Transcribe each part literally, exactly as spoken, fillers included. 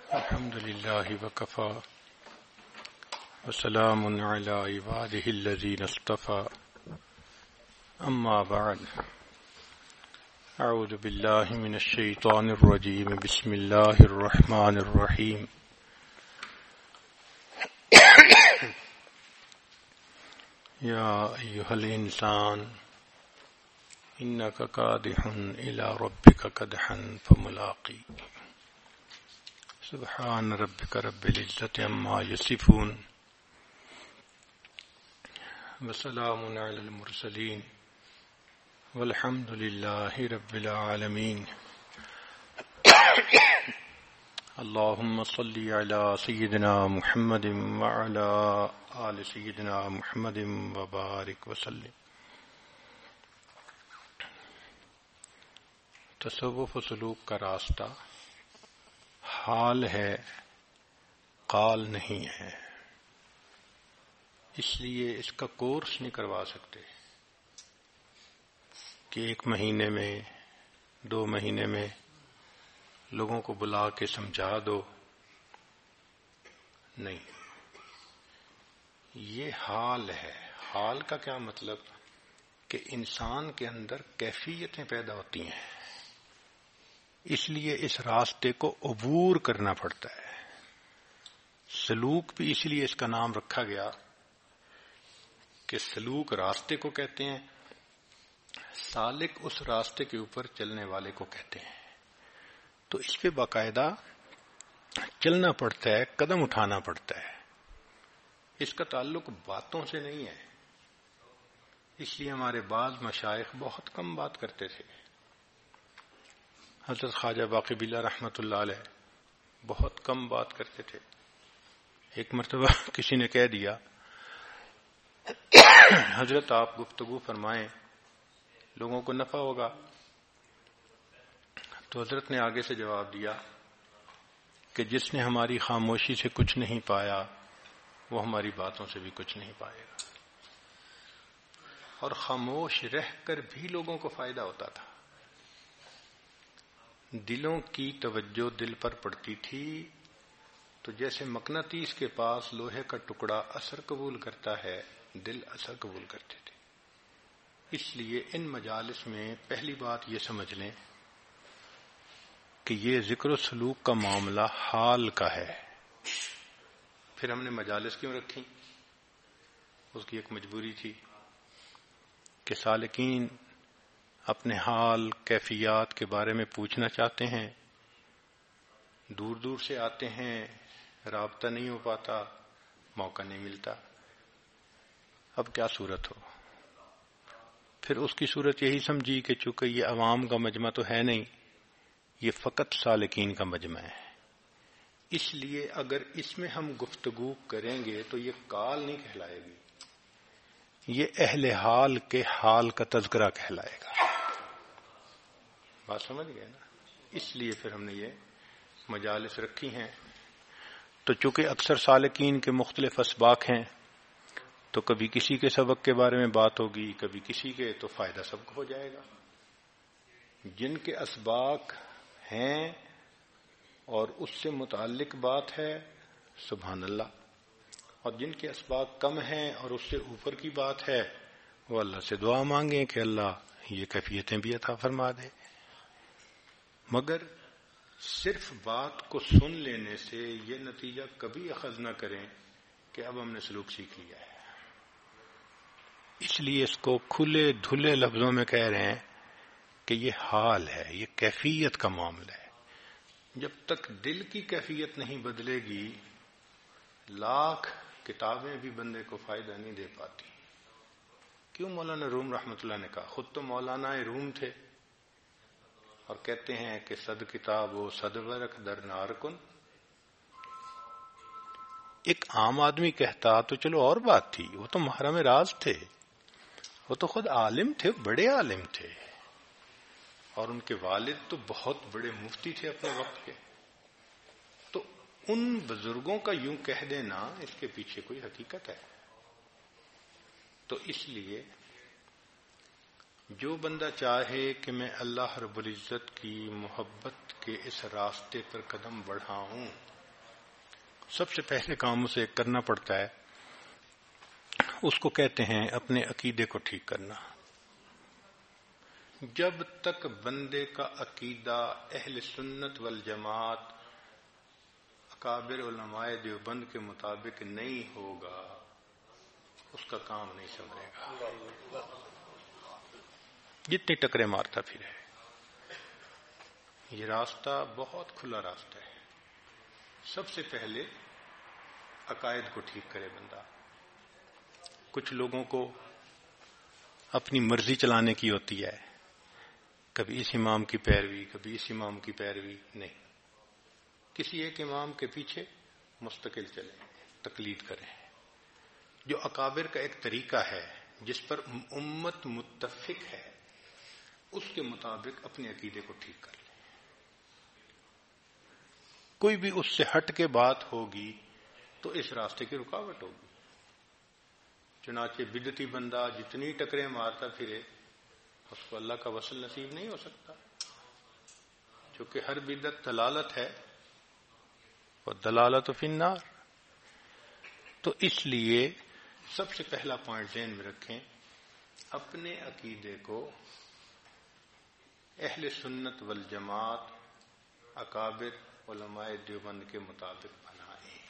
الحمد لله وكفى وسلام على عباده الذين اصطفى أما بعد أعوذ بالله من الشيطان الرجيم بسم الله الرحمن الرحيم يا أيها الإنسان إنك كادح إلى ربك كدحا فملاقيه سبحان ربك رب العزة عما يصفون وسلام على المرسلين والحمد لله رب العالمين اللهم صل على سيدنا محمد وعلى آل سيدنا محمد وبارك وسلم. تصوف و سلوک کا راستہ حال ہے، قال نہیں ہے، اس لیے اس کا کورس نہیں کروا سکتے کہ ایک مہینے میں دو مہینے میں لوگوں کو بلا کے سمجھا دو. نہیں، یہ حال ہے. حال کا کیا مطلب؟ کہ انسان کے اندر کیفیتیں پیدا ہوتی ہیں، اس لیے اس راستے کو عبور کرنا پڑتا ہے. سلوک بھی اس لیے اس کا نام رکھا گیا کہ سلوک راستے کو کہتے ہیں، سالک اس راستے کے اوپر چلنے والے کو کہتے ہیں. تو اس پہ باقاعدہ چلنا پڑتا ہے، قدم اٹھانا پڑتا ہے. اس کا تعلق باتوں سے نہیں ہے. اس لیے ہمارے بعض مشائخ بہت کم بات کرتے تھے. حضرت خواجہ باقی باللہ رحمۃ اللہ علیہ بہت کم بات کرتے تھے. ایک مرتبہ کسی نے کہہ دیا حضرت آپ گفتگو فرمائیں، لوگوں کو نفع ہوگا. تو حضرت نے آگے سے جواب دیا کہ جس نے ہماری خاموشی سے کچھ نہیں پایا وہ ہماری باتوں سے بھی کچھ نہیں پائے گا. اور خاموش رہ کر بھی لوگوں کو فائدہ ہوتا تھا. دلوں کی توجہ دل پر پڑتی تھی تو جیسے مقناطیس کے پاس لوہے کا ٹکڑا اثر قبول کرتا ہے، دل اثر قبول کرتے تھے. اس لیے ان مجالس میں پہلی بات یہ سمجھ لیں کہ یہ ذکر و سلوک کا معاملہ حال کا ہے. پھر ہم نے مجالس کیوں رکھی؟ اس کی ایک مجبوری تھی کہ سالکین اپنے حال کیفیات کے بارے میں پوچھنا چاہتے ہیں، دور دور سے آتے ہیں، رابطہ نہیں ہو پاتا، موقع نہیں ملتا. اب کیا صورت ہو؟ پھر اس کی صورت یہی سمجھی کہ چونکہ یہ عوام کا مجمع تو ہے نہیں، یہ فقط سالکین کا مجمع ہے. اس لیے اگر اس میں ہم گفتگو کریں گے تو یہ کال نہیں کہلائے گی، یہ اہل حال کے حال کا تذکرہ کہلائے گا. بات سمجھ گئے نا؟ اس لیے پھر ہم نے یہ مجالس رکھی ہیں. تو چونکہ اکثر سالکین کے مختلف اسباق ہیں تو کبھی کسی کے سبق کے بارے میں بات ہوگی، کبھی کسی کے، تو فائدہ سب کو ہو جائے گا. جن کے اسباق ہیں اور اس سے متعلق بات ہے، سبحان اللہ. اور جن کے اسباق کم ہیں اور اس سے اوپر کی بات ہے، وہ اللہ سے دعا مانگیں کہ اللہ یہ کیفیتیں بھی عطا فرما دے. مگر صرف بات کو سن لینے سے یہ نتیجہ کبھی اخذ نہ کریں کہ اب ہم نے سلوک سیکھ لیا ہے. اس لیے اس کو کھلے دھلے لفظوں میں کہہ رہے ہیں کہ یہ حال ہے، یہ کیفیت کا معاملہ ہے. جب تک دل کی کیفیت نہیں بدلے گی، لاکھ کتابیں بھی بندے کو فائدہ نہیں دے پاتی. کیوں مولانا روم رحمۃ اللہ نے کہا، خود تو مولانا روم تھے اور کہتے ہیں کہ صد کتاب و صد ورق در نارکن. ایک عام آدمی کہتا تو چلو اور بات تھی، وہ تو محرم راز تھے، وہ تو خود عالم تھے، بڑے عالم تھے، اور ان کے والد تو بہت بڑے مفتی تھے اپنے وقت کے. تو ان بزرگوں کا یوں کہہ دینا، اس کے پیچھے کوئی حقیقت ہے. تو اس لیے جو بندہ چاہے کہ میں اللہ رب العزت کی محبت کے اس راستے پر قدم بڑھاؤں، سب سے پہلے کام اسے کرنا پڑتا ہے، اس کو کہتے ہیں اپنے عقیدے کو ٹھیک کرنا۔ جب تک بندے کا عقیدہ اہل سنت والجماعت اکابر علماء دیوبند کے مطابق نہیں ہوگا، اس کا کام نہیں سمجھے گا، جتنی ٹکرے مارتا پھرے۔ یہ راستہ بہت کھلا راستہ ہے۔ سب سے پہلے عقائد کو ٹھیک کرے بندہ۔ کچھ لوگوں کو اپنی مرضی چلانے کی ہوتی ہے، کبھی اس امام کی پیروی، کبھی اس امام کی پیروی، نہیں، کسی ایک امام کے پیچھے مستقل چلیں، تقلید کریں۔ جو اکابر کا ایک طریقہ ہے جس پر امت متفق ہے، اس کے مطابق اپنے عقیدے کو ٹھیک کر لیں۔ کوئی بھی اس سے ہٹ کے بات ہوگی تو اس راستے کی رکاوٹ ہوگی۔ چنانچہ بدعتی بندہ جتنی ٹکریں مارتا پھرے، اس کو اللہ کا وصل نصیب نہیں ہو سکتا، چونکہ ہر بدعت دلالت ہے، اور دلالت فی النار۔ تو اس لیے سب سے پہلا پوائنٹ ذہن میں رکھیں، اپنے عقیدے کو اہل سنت والجماعت اکابر علماء دیوبند کے مطابق بنائیں۔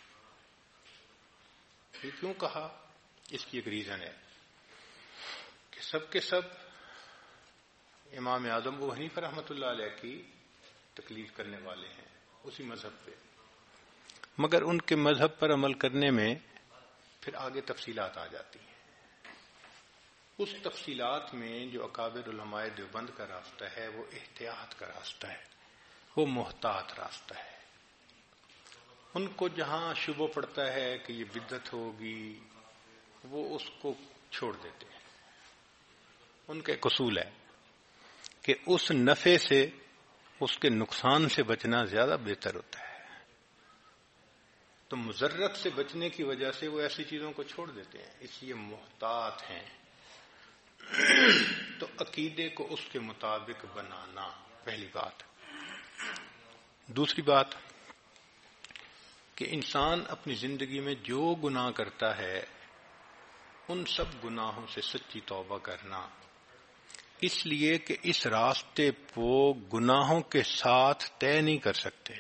یہ کیوں کہا؟ اس کی ایک ریزن ہے کہ سب کے سب امام اعظم ابو حنیفہ رحمۃ اللہ علیہ کی تقلید کرنے والے ہیں، اسی مذہب پہ، مگر ان کے مذہب پر عمل کرنے میں پھر آگے تفصیلات آ جاتی ہیں۔ اس تفصیلات میں جو اکابر علماء دیوبند کا راستہ ہے وہ احتیاط کا راستہ ہے، وہ محتاط راستہ ہے۔ ان کو جہاں شبہ پڑتا ہے کہ یہ بدعت ہوگی، وہ اس کو چھوڑ دیتے ہیں۔ ان کا ایک اصول ہے کہ اس نفع سے اس کے نقصان سے بچنا زیادہ بہتر ہوتا ہے، تو مضرت سے بچنے کی وجہ سے وہ ایسی چیزوں کو چھوڑ دیتے ہیں، اس لیے محتاط ہیں۔ تو عقیدے کو اس کے مطابق بنانا پہلی بات۔ دوسری بات کہ انسان اپنی زندگی میں جو گناہ کرتا ہے ان سب گناہوں سے سچی توبہ کرنا، اس لیے کہ اس راستے کو گناہوں کے ساتھ طے نہیں کر سکتے،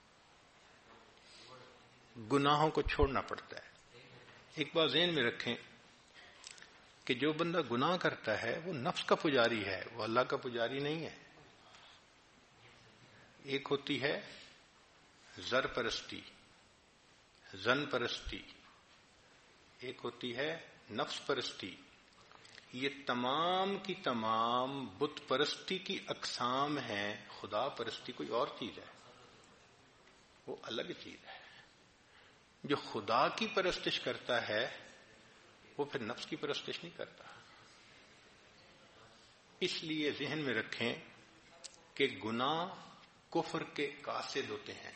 گناہوں کو چھوڑنا پڑتا ہے۔ ایک بات ذہن میں رکھیں کہ جو بندہ گناہ کرتا ہے وہ نفس کا پجاری ہے، وہ اللہ کا پجاری نہیں ہے۔ ایک ہوتی ہے زر پرستی، زن پرستی، ایک ہوتی ہے نفس پرستی۔ یہ تمام کی تمام بت پرستی کی اقسام ہیں، خدا پرستی کوئی اور چیز ہے، وہ الگ چیز ہے۔ جو خدا کی پرستش کرتا ہے وہ پھر نفس کی پرستش نہیں کرتا۔ اس لیے ذہن میں رکھیں کہ گناہ کفر کے قاصد ہوتے ہیں،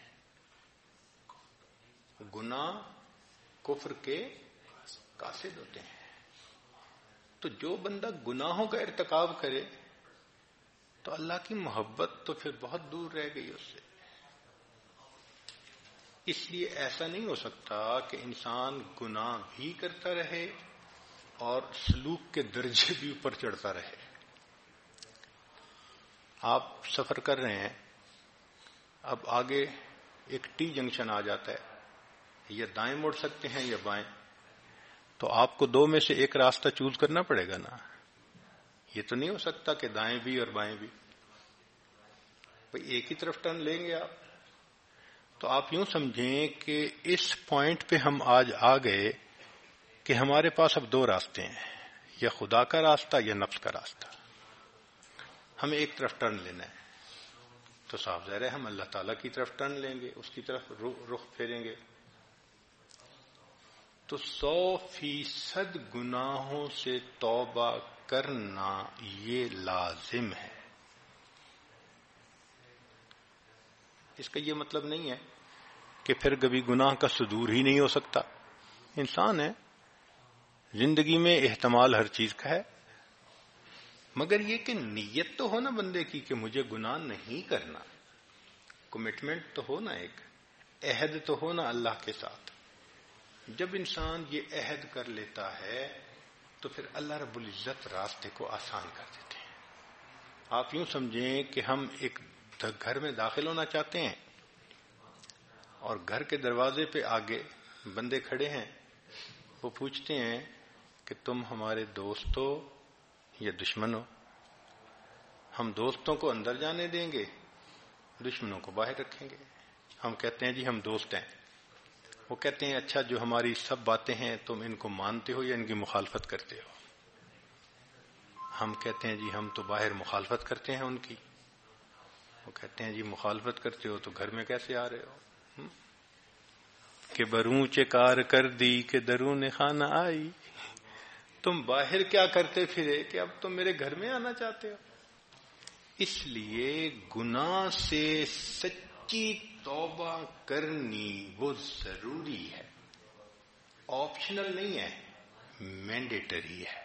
گناہ کفر کے قاصد ہوتے ہیں۔ تو جو بندہ گناہوں کا ارتکاب کرے تو اللہ کی محبت تو پھر بہت دور رہ گئی اس سے۔ اس لیے ایسا نہیں ہو سکتا کہ انسان گناہ بھی کرتا رہے اور سلوک کے درجے بھی اوپر چڑھتا رہے۔ آپ سفر کر رہے ہیں، اب آگے ایک ٹی جنکشن آ جاتا ہے، یا دائیں مڑ سکتے ہیں یا بائیں، تو آپ کو دو میں سے ایک راستہ چوز کرنا پڑے گا نا۔ یہ تو نہیں ہو سکتا کہ دائیں بھی اور بائیں بھی، بھئی ایک ہی طرف ٹرن لیں گے آپ۔ تو آپ یوں سمجھیں کہ اس پوائنٹ پہ ہم آج آ گئے کہ ہمارے پاس اب دو راستے ہیں، یا خدا کا راستہ یا نفس کا راستہ۔ ہمیں ایک طرف ٹرن لینا ہے تو صاف ظاہر ہے ہم اللہ تعالیٰ کی طرف ٹرن لیں گے، اس کی طرف رخ پھیریں گے۔ تو سو فیصد گناہوں سے توبہ کرنا یہ لازم ہے۔ اس کا یہ مطلب نہیں ہے کہ پھر کبھی گناہ کا صدور ہی نہیں ہو سکتا۔ انسان ہے، زندگی میں احتمال ہر چیز کا ہے، مگر یہ کہ نیت تو ہونا بندے کی کہ مجھے گناہ نہیں کرنا، کمٹمنٹ تو ہونا ایک عہد تو ہو نا اللہ کے ساتھ. جب انسان یہ عہد کر لیتا ہے تو پھر اللہ رب العزت راستے کو آسان کر دیتے ہیں. آپ یوں سمجھیں کہ ہم ایک گھر میں داخل ہونا چاہتے ہیں اور گھر کے دروازے پہ آگے بندے کھڑے ہیں. وہ پوچھتے ہیں کہ تم ہمارے دوست ہو یا دشمن ہو. ہم دوستوں کو اندر جانے دیں گے, دشمنوں کو باہر رکھیں گے. ہم کہتے ہیں جی ہم دوست ہیں. وہ کہتے ہیں اچھا جو ہماری سب باتیں ہیں تم ان کو مانتے ہو یا ان کی مخالفت کرتے ہو؟ ہم کہتے ہیں جی ہم تو باہر مخالفت کرتے ہیں ان کی. وہ کہتے ہیں جی مخالفت کرتے ہو تو گھر میں کیسے آ رہے ہو؟ کہ بروں چکار کر دی کہ درون خانہ آئی. تم باہر کیا کرتے پھرے کہ اب تم میرے گھر میں آنا چاہتے ہو؟ اس لیے گناہ سے سچی توبہ کرنی وہ ضروری ہے, آپشنل نہیں ہے, مینڈیٹری ہے.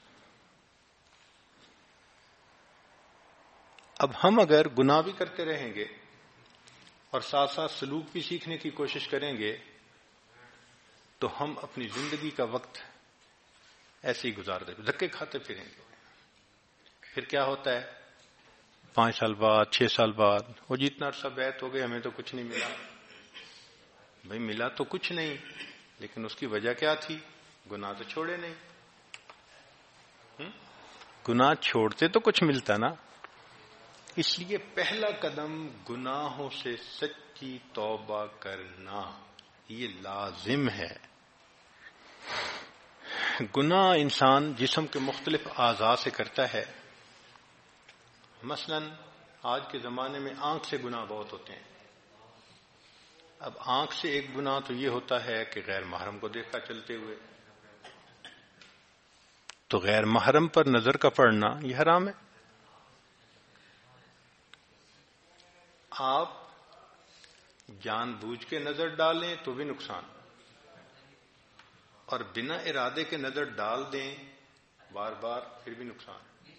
اب ہم اگر گناہ بھی کرتے رہیں گے اور ساتھ ساتھ سلوک بھی سیکھنے کی کوشش کریں گے تو ہم اپنی زندگی کا وقت ایسے ہی گزار دیں گے, دھکے کھاتے پھریں گے. پھر کیا ہوتا ہے؟ پانچ سال بعد, چھ سال بعد, وہ جتنا عرصہ بیعت ہو گئے ہمیں تو کچھ نہیں ملا. بھئی ملا تو کچھ نہیں, لیکن اس کی وجہ کیا تھی؟ گناہ تو چھوڑے نہیں. گناہ چھوڑتے تو کچھ ملتا نا. اس لیے پہلا قدم گناہوں سے سچی توبہ کرنا یہ لازم ہے. گناہ انسان جسم کے مختلف اعضاء سے کرتا ہے. مثلا آج کے زمانے میں آنکھ سے گناہ بہت ہوتے ہیں. اب آنکھ سے ایک گناہ تو یہ ہوتا ہے کہ غیر محرم کو دیکھا چلتے ہوئے, تو غیر محرم پر نظر کا پڑنا یہ حرام ہے. آپ جان بوجھ کے نظر ڈالیں تو بھی نقصان, اور بنا ارادے کے نظر ڈال دیں بار بار پھر بھی نقصان.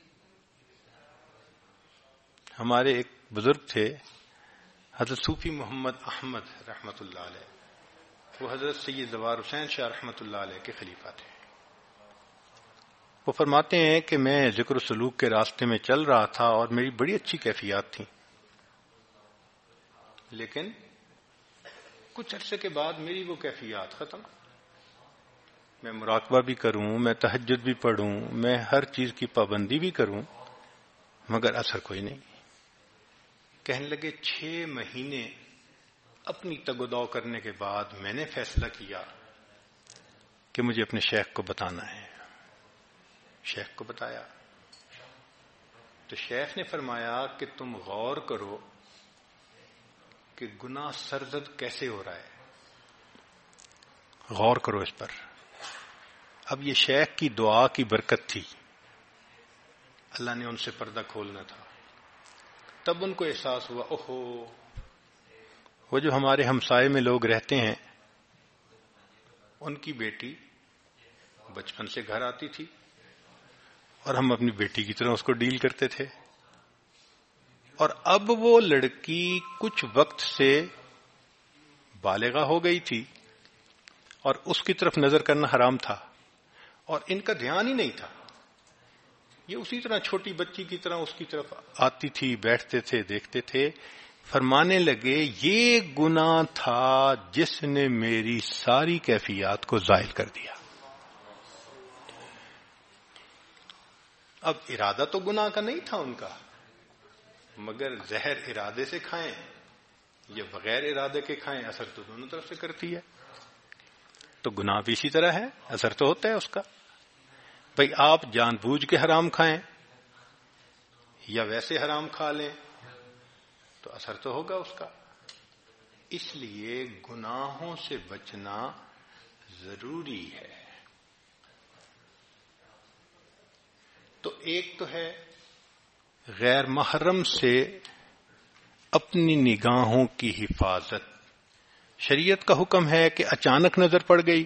ہمارے ایک بزرگ تھے حضرت صوفی محمد احمد رحمت اللہ علیہ, وہ حضرت سید زوار حسین شاہ رحمت اللہ علیہ کے خلیفہ تھے. وہ فرماتے ہیں کہ میں ذکر و سلوک کے راستے میں چل رہا تھا اور میری بڑی اچھی کیفیات تھیں, لیکن کچھ عرصے کے بعد میری وہ کیفیات ختم. میں مراقبہ بھی کروں, میں تہجد بھی پڑھوں, میں ہر چیز کی پابندی بھی کروں, مگر اثر کوئی نہیں. کہنے لگے چھ مہینے اپنی تگودو کرنے کے بعد میں نے فیصلہ کیا کہ مجھے اپنے شیخ کو بتانا ہے. شیخ کو بتایا تو شیخ نے فرمایا کہ تم غور کرو کہ گناہ سرزد کیسے ہو رہا ہے, غور کرو اس پر. اب یہ شیخ کی دعا کی برکت تھی, اللہ نے ان سے پردہ کھولنا تھا. تب ان کو احساس ہوا اوہو, وہ جو ہمارے ہمسائے میں لوگ رہتے ہیں ان کی بیٹی بچپن سے گھر آتی تھی اور ہم اپنی بیٹی کی طرح اس کو ڈیل کرتے تھے, اور اب وہ لڑکی کچھ وقت سے بالغہ ہو گئی تھی اور اس کی طرف نظر کرنا حرام تھا, اور ان کا دھیان ہی نہیں تھا. یہ اسی طرح چھوٹی بچی کی طرح اس کی طرف آتی تھی, بیٹھتے تھے, دیکھتے تھے. فرمانے لگے یہ گناہ تھا جس نے میری ساری کیفیات کو زائل کر دیا. اب ارادہ تو گناہ کا نہیں تھا ان کا, مگر زہر ارادے سے کھائیں یا بغیر ارادے کے کھائیں اثر تو دونوں طرف سے کرتی ہے. تو گناہ بھی اسی طرح ہے, اثر تو ہوتا ہے اس کا. بھئی آپ جان بوجھ کے حرام کھائیں یا ویسے حرام کھا لیں تو اثر تو ہوگا اس کا. اس لیے گناہوں سے بچنا ضروری ہے. تو ایک تو ہے غیر محرم سے اپنی نگاہوں کی حفاظت. شریعت کا حکم ہے کہ اچانک نظر پڑ گئی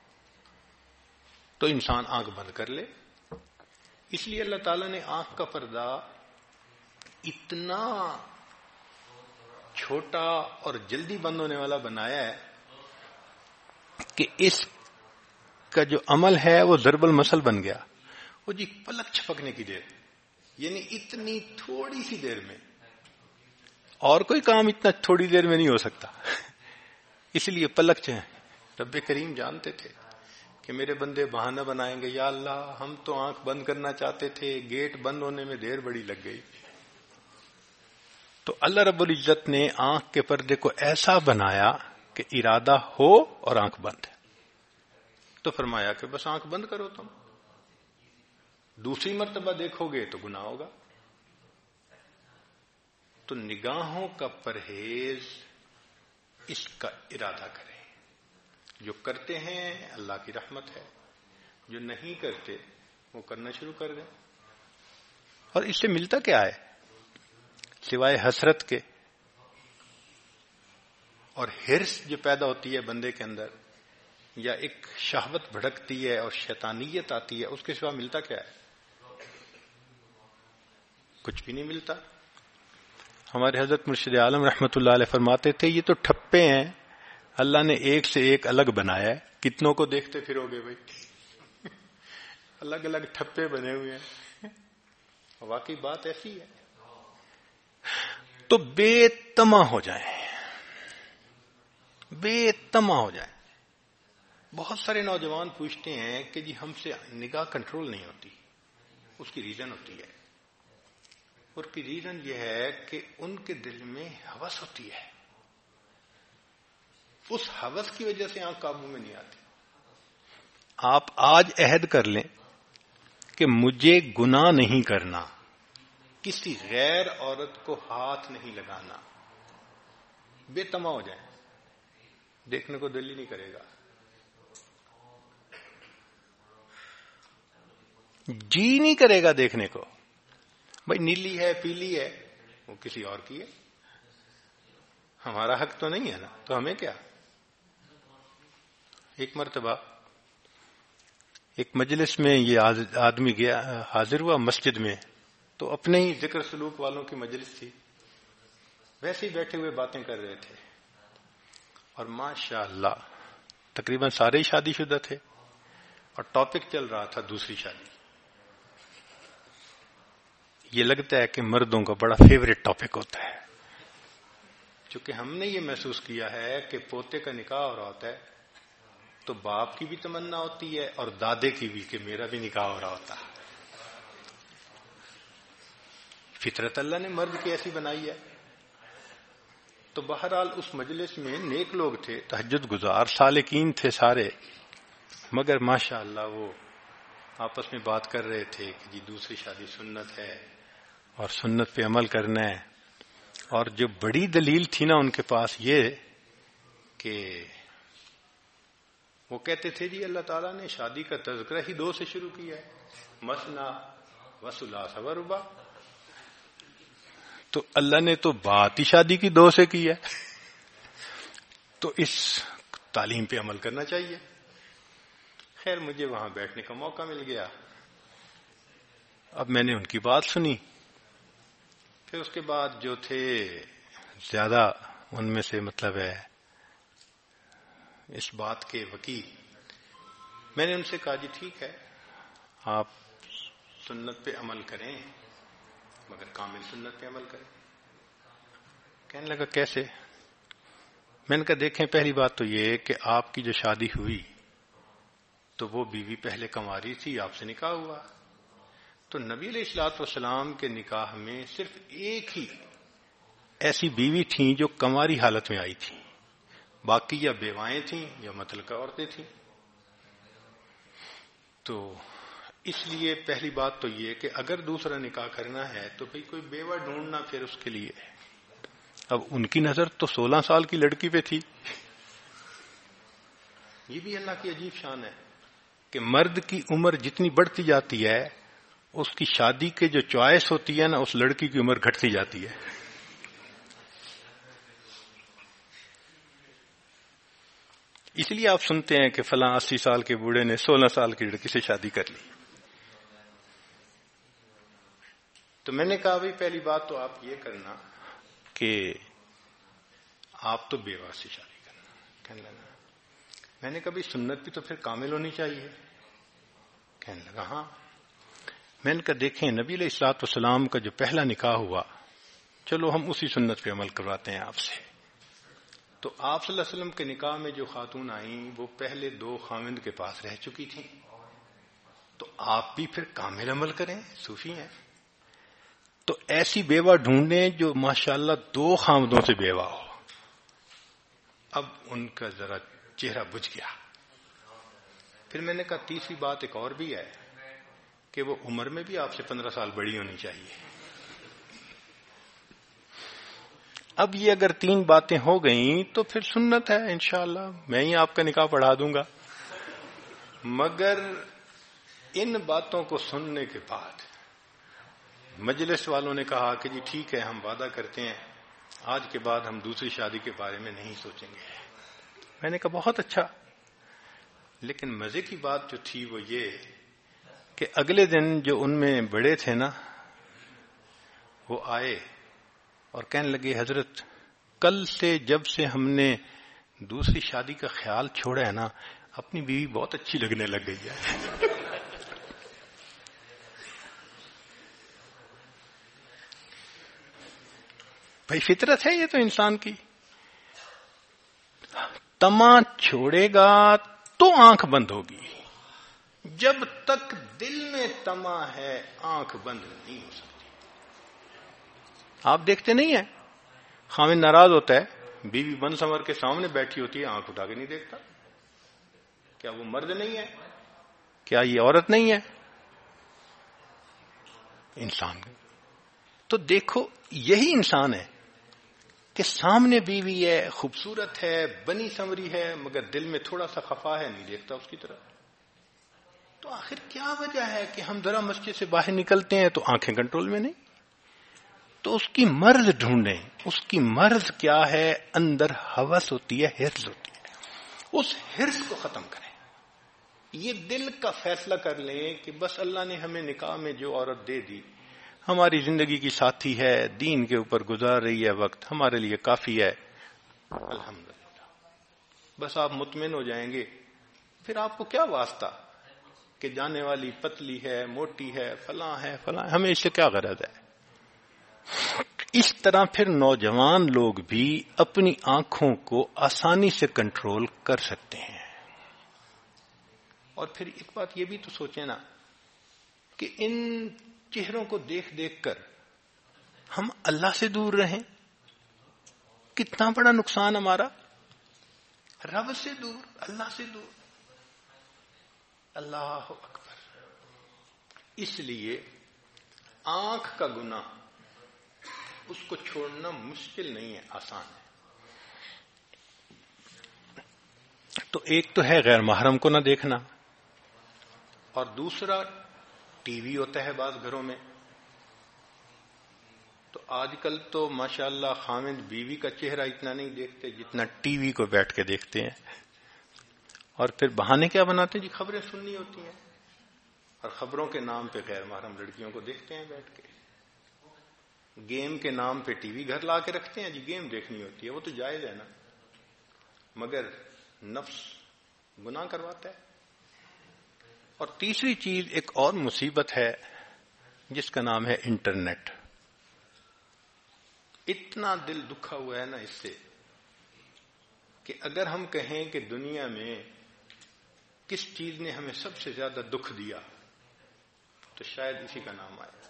تو انسان آنکھ بند کر لے. اس لیے اللہ تعالیٰ نے آنکھ کا پردہ اتنا چھوٹا اور جلدی بند ہونے والا بنایا ہے کہ اس کا جو عمل ہے وہ ضرب المثل بن گیا. وہ جی پلک چھپکنے کی دیر، یعنی اتنی تھوڑی سی دیر میں، اور کوئی کام اتنا تھوڑی دیر میں نہیں ہو سکتا. اس لیے پلک چاہیں. رب کریم جانتے تھے کہ میرے بندے بہانہ بنائیں گے، یا اللہ ہم تو آنکھ بند کرنا چاہتے تھے، گیٹ بند ہونے میں دیر بڑی لگ گئی. تو اللہ رب العزت نے آنکھ کے پردے کو ایسا بنایا کہ ارادہ ہو اور آنکھ بند ہے. تو فرمایا کہ بس آنکھ بند کرو، تم دوسری مرتبہ دیکھو گے تو گناہ ہوگا. تو نگاہوں کا پرہیز اس کا ارادہ کریں. جو کرتے ہیں اللہ کی رحمت ہے، جو نہیں کرتے وہ کرنا شروع کر دیں. اور اس سے ملتا کیا ہے سوائے حسرت کے اور ہرس جو پیدا ہوتی ہے بندے کے اندر، یا ایک شہوت بھڑکتی ہے اور شیطانیت آتی ہے، اس کے سوا ملتا کیا ہے؟ کچھ بھی نہیں ملتا. ہمارے حضرت مرشد عالم رحمت اللہ علیہ فرماتے تھے یہ تو ٹھپے ہیں، اللہ نے ایک سے ایک الگ بنایا ہے، کتنوں کو دیکھتے پھرو گے بھائی. الگ الگ ٹھپے بنے ہوئے ہیں. واقعی بات ایسی ہے. تو بے تما ہو جائیں، بے تما ہو جائیں. بہت سارے نوجوان پوچھتے ہیں کہ جی ہم سے نگاہ کنٹرول نہیں ہوتی، اس کی ریزن ہوتی ہے. اور کی ریزن یہ ہے کہ ان کے دل میں ہوس ہوتی ہے، اس ہوس کی وجہ سے آنکھ قابو میں نہیں آتی. آپ آج عہد کر لیں کہ مجھے گناہ نہیں کرنا، کسی غیر عورت کو ہاتھ نہیں لگانا، بے تما ہو جائیں، دیکھنے کو دل ہی نہیں کرے گا. جی نہیں کرے گا دیکھنے کو. بھائی نیلی ہے پیلی ہے وہ کسی اور کی ہے، ہمارا حق تو نہیں ہے نا، تو ہمیں کیا. ایک مرتبہ ایک مجلس میں یہ آدمی گیا، حاضر ہوا مسجد میں، تو اپنے ہی ذکر سلوک والوں کی مجلس تھی، ویسے ہی بیٹھے ہوئے باتیں کر رہے تھے. اور ماشاء اللہ تقریباً سارے ہی شادی شدہ تھے، اور ٹاپک چل رہا تھا دوسری شادی. یہ لگتا ہے کہ مردوں کا بڑا فیوریٹ ٹاپک ہوتا ہے، چونکہ ہم نے یہ محسوس کیا ہے کہ پوتے کا نکاح ہو رہا ہوتا ہے تو باپ کی بھی تمنا ہوتی ہے اور دادے کی بھی کہ میرا بھی نکاح ہو رہا ہوتا ہے. فطرت اللہ نے مرد کی ایسی بنائی ہے. تو بہرحال اس مجلس میں نیک لوگ تھے، تہجد گزار سالکین تھے سارے، مگر ماشاء اللہ وہ آپس میں بات کر رہے تھے کہ جی دوسری شادی سنت ہے اور سنت پہ عمل کرنا ہے. اور جو بڑی دلیل تھی نا ان کے پاس یہ کہ وہ کہتے تھے جی اللہ تعالیٰ نے شادی کا تذکرہ ہی دو سے شروع کیا ہے، مثنا وثلاث ورباع. تو اللہ نے تو بات ہی شادی کی دو سے کی ہے، تو اس تعلیم پہ عمل کرنا چاہیے. خیر مجھے وہاں بیٹھنے کا موقع مل گیا. اب میں نے ان کی بات سنی. پھر اس کے بعد جو تھے زیادہ ان میں سے مطلب ہے اس بات کے وکیل، میں نے ان سے کہا جی ٹھیک ہے آپ سنت پہ عمل کریں مگر کامل سنت پہ عمل کریں. کہنے لگا کیسے؟ میں نے کہا دیکھیں پہلی بات تو یہ کہ آپ کی جو شادی ہوئی تو وہ بیوی پہلے کنواری تھی، آپ سے نکاح ہوا. تو نبی علیہ الصلوۃ والسلام کے نکاح میں صرف ایک ہی ایسی بیوی تھیں جو کنواری حالت میں آئی تھی، باقی یا بیوائیں تھیں یا مطلقہ عورتیں تھیں. تو اس لیے پہلی بات تو یہ کہ اگر دوسرا نکاح کرنا ہے تو بھئی کوئی بیوہ ڈھونڈنا پھر اس کے لیے. اب ان کی نظر تو سولہ سال کی لڑکی پہ تھی. یہ بھی اللہ کی عجیب شان ہے کہ مرد کی عمر جتنی بڑھتی جاتی ہے اس کی شادی کے جو چوائس ہوتی ہے نا اس لڑکی کی عمر گھٹتی جاتی ہے. اس لیے آپ سنتے ہیں کہ فلاں اسی سال کے بوڑھے نے سولہ سال کی لڑکی سے شادی کر لی. تو میں نے کہا بھائی پہلی بات تو آپ یہ کرنا کہ آپ تو بیوہ سے شادی کرنا. کہنے لگا میں نے کبھی سنت بھی تو پھر کامل ہونی چاہیے. کہنے لگا ہاں. میں نے کہا دیکھیں نبی علیہ الصلوۃ والسلام کا جو پہلا نکاح ہوا، چلو ہم اسی سنت پہ عمل کرواتے ہیں آپ سے. تو آپ صلی اللہ علیہ وسلم کے نکاح میں جو خاتون آئیں وہ پہلے دو خاوند کے پاس رہ چکی تھیں. تو آپ بھی پھر کامل عمل کریں، صوفی ہیں تو ایسی بیوہ ڈھونڈیں جو ماشاءاللہ دو خاوندوں سے بیوہ ہو. اب ان کا ذرا چہرہ بجھ گیا. پھر میں نے کہا تیسری بات ایک اور بھی ہے کہ وہ عمر میں بھی آپ سے پندرہ سال بڑی ہونی چاہیے. اب یہ اگر تین باتیں ہو گئیں تو پھر سنت ہے انشاءاللہ میں ہی آپ کا نکاح پڑھا دوں گا. مگر ان باتوں کو سننے کے بعد مجلس والوں نے کہا کہ جی ٹھیک ہے ہم وعدہ کرتے ہیں آج کے بعد ہم دوسری شادی کے بارے میں نہیں سوچیں گے. میں نے کہا بہت اچھا. لیکن مزے کی بات جو تھی وہ یہ کہ اگلے دن جو ان میں بڑے تھے نا وہ آئے اور کہنے لگے حضرت کل سے جب سے ہم نے دوسری شادی کا خیال چھوڑا ہے نا اپنی بیوی بہت اچھی لگنے لگ گئی ہے. بھائی فطرت ہے یہ تو انسان کی. تما چھوڑے گا تو آنکھ بند ہوگی. جب تک دل میں تما ہے آنکھ بند نہیں ہو سکتی. آپ دیکھتے نہیں ہیں خاوند ناراض ہوتا ہے بیوی بن سنور کے سامنے بیٹھی ہوتی ہے آنکھ اٹھا کے نہیں دیکھتا. کیا وہ مرد نہیں ہے؟ کیا یہ عورت نہیں ہے؟ انسان. تو دیکھو یہی انسان ہے کہ سامنے بیوی ہے خوبصورت ہے بنی سنوری ہے مگر دل میں تھوڑا سا خفا ہے نہیں دیکھتا اس کی طرف. تو آخر کیا وجہ ہے کہ ہم ذرا مسجد سے باہر نکلتے ہیں تو آنکھیں کنٹرول میں نہیں. تو اس کی مرض ڈھونڈیں. اس کی مرض کیا ہے؟ اندر ہوس ہوتی ہے حرص ہوتی ہے. اس حرص کو ختم کریں. یہ دل کا فیصلہ کر لیں کہ بس اللہ نے ہمیں نکاح میں جو عورت دے دی ہماری زندگی کی ساتھی ہے دین کے اوپر گزار رہی ہے وقت ہمارے لیے کافی ہے الحمدللہ. بس آپ مطمئن ہو جائیں گے. پھر آپ کو کیا واسطہ کہ جانے والی پتلی ہے موٹی ہے فلاں ہے فلاں. ہمیں اس سے کیا غرض ہے؟ اس طرح پھر نوجوان لوگ بھی اپنی آنکھوں کو آسانی سے کنٹرول کر سکتے ہیں. اور پھر ایک بات یہ بھی تو سوچیں نا کہ ان چہروں کو دیکھ دیکھ کر ہم اللہ سے دور رہیں. کتنا بڑا نقصان ہمارا. رب سے دور اللہ سے دور. اللہ اکبر. اس لیے آنکھ کا گناہ اس کو چھوڑنا مشکل نہیں ہے آسان ہے. تو ایک تو ہے غیر محرم کو نہ دیکھنا اور دوسرا ٹی وی ہوتا ہے بعض گھروں میں. تو آج کل تو ماشاءاللہ خاوند بیوی کا چہرہ اتنا نہیں دیکھتے جتنا ٹی وی کو بیٹھ کے دیکھتے ہیں. اور پھر بہانے کیا بناتے ہیں جی خبریں سننی ہوتی ہیں اور خبروں کے نام پہ غیر محرم لڑکیوں کو دیکھتے ہیں بیٹھ کے. گیم کے نام پہ ٹی وی گھر لا کے رکھتے ہیں جی گیم دیکھنی ہوتی ہے. وہ تو جائز ہے نا مگر نفس گناہ کرواتا ہے. اور تیسری چیز ایک اور مصیبت ہے جس کا نام ہے انٹرنیٹ. اتنا دل دکھا ہوا ہے نا اس سے کہ اگر ہم کہیں کہ دنیا میں کس چیز نے ہمیں سب سے زیادہ دکھ دیا تو شاید اسی کا نام آئے.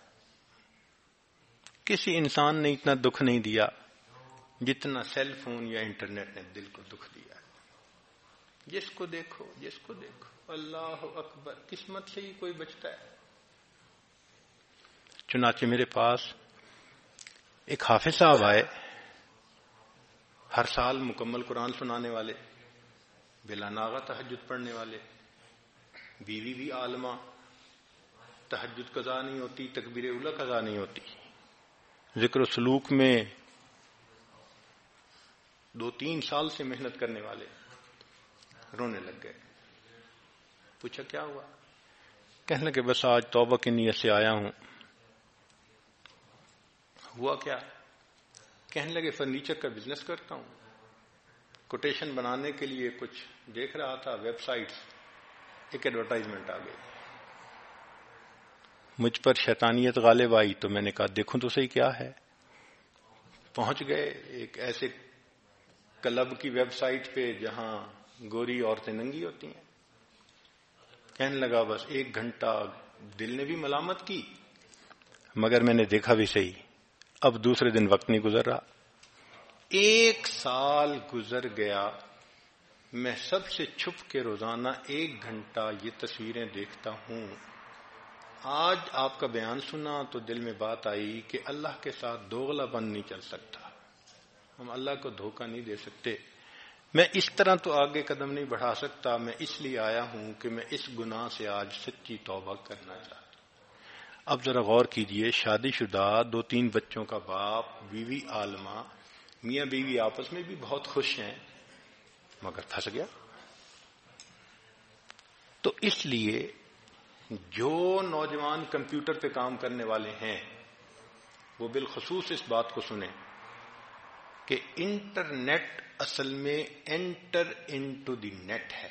کسی انسان نے اتنا دکھ نہیں دیا جتنا سیل فون یا انٹرنیٹ نے دل کو دکھ دیا. جس کو دیکھو جس کو دیکھو اللہ اکبر. قسمت سے ہی کوئی بچتا ہے. چنانچہ میرے پاس ایک حافظ صاحب آئے ہر سال مکمل قرآن سنانے والے بلا ناغہ تہجد پڑھنے والے. بیوی بھی عالمہ. تہجد قضا نہیں ہوتی تکبیر اولیٰ قضا نہیں ہوتی. ذکر و سلوک میں دو تین سال سے محنت کرنے والے رونے لگ گئے. پوچھا کیا ہوا؟ کہنے لگے بس آج توبہ کی نیت سے آیا ہوں. ہوا کیا؟ کہنے لگے فرنیچر کا بزنس کرتا ہوں. کوٹیشن بنانے کے لیے کچھ دیکھ رہا تھا ویب سائٹس، ایک ایڈورٹائزمنٹ آ گئی، مجھ پر شیطانیت غالب آئی تو میں نے کہا دیکھوں تو صحیح کیا ہے. پہنچ گئے ایک ایسے کلب کی ویب سائٹ پہ جہاں گوری عورتیں ننگی ہوتی ہیں. کہنے لگا بس ایک گھنٹہ دل نے بھی ملامت کی مگر میں نے دیکھا بھی صحیح. اب دوسرے دن وقت نہیں گزر رہا، ایک سال گزر گیا، میں سب سے چھپ کے روزانہ ایک گھنٹہ یہ تصویریں دیکھتا ہوں. آج آپ کا بیان سنا تو دل میں بات آئی کہ اللہ کے ساتھ دوغلا پن نہیں چل سکتا، ہم اللہ کو دھوکہ نہیں دے سکتے. میں اس طرح تو آگے قدم نہیں بڑھا سکتا. میں اس لیے آیا ہوں کہ میں اس گناہ سے آج سچی توبہ کرنا چاہتا ہوں. اب ذرا غور کیجئے، شادی شدہ دو تین بچوں کا باپ، بیوی عالمہ، میاں بیوی آپس میں بھی بہت خوش ہیں مگر پھنس گیا. تو اس لیے جو نوجوان کمپیوٹر پہ کام کرنے والے ہیں وہ بالخصوص اس بات کو سنیں کہ انٹرنیٹ اصل میں انٹر انٹو دی نیٹ ہے.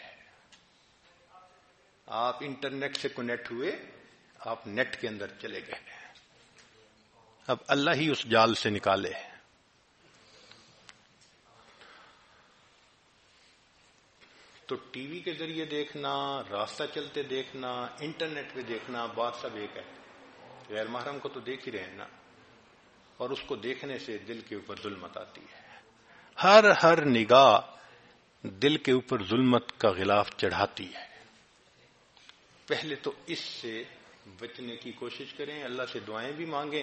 آپ انٹرنیٹ سے کنیکٹ ہوئے، آپ نیٹ کے اندر چلے گئے. اب اللہ ہی اس جال سے نکالے. تو ٹی وی کے ذریعے دیکھنا، راستہ چلتے دیکھنا، انٹرنیٹ پہ دیکھنا، بات سب ایک ہے. غیر محرم کو تو دیکھ ہی رہے ہیں نا، اور اس کو دیکھنے سے دل کے اوپر ظلمت آتی ہے. ہر ہر نگاہ دل کے اوپر ظلمت کا غلاف چڑھاتی ہے. پہلے تو اس سے بچنے کی کوشش کریں، اللہ سے دعائیں بھی مانگیں.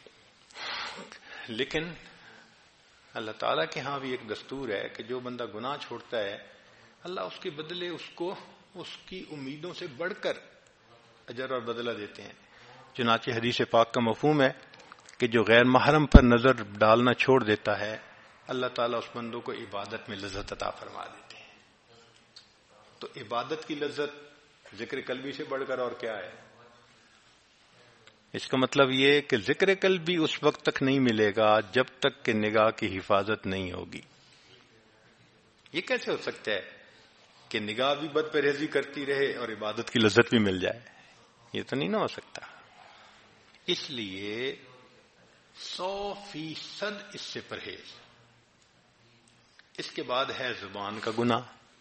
لیکن اللہ تعالیٰ کے ہاں بھی ایک دستور ہے کہ جو بندہ گناہ چھوڑتا ہے اللہ اس کے بدلے اس کو اس کی امیدوں سے بڑھ کر اجر اور بدلہ دیتے ہیں. چنانچہ حدیث پاک کا مفہوم ہے کہ جو غیر محرم پر نظر ڈالنا چھوڑ دیتا ہے اللہ تعالیٰ اس بندوں کو عبادت میں لذت عطا فرما دیتے ہیں. تو عبادت کی لذت ذکر قلبی سے بڑھ کر اور کیا ہے؟ اس کا مطلب یہ کہ ذکر قلبی اس وقت تک نہیں ملے گا جب تک کہ نگاہ کی حفاظت نہیں ہوگی. یہ کیسے ہو سکتا ہے کہ نگاہ بھی بد پرہیزی کرتی رہے اور عبادت کی لذت بھی مل جائے؟ یہ تو نہیں نہ ہو سکتا. اس لیے سو فیصد اس سے پرہیز. اس کے بعد ہے زبان کا گناہ.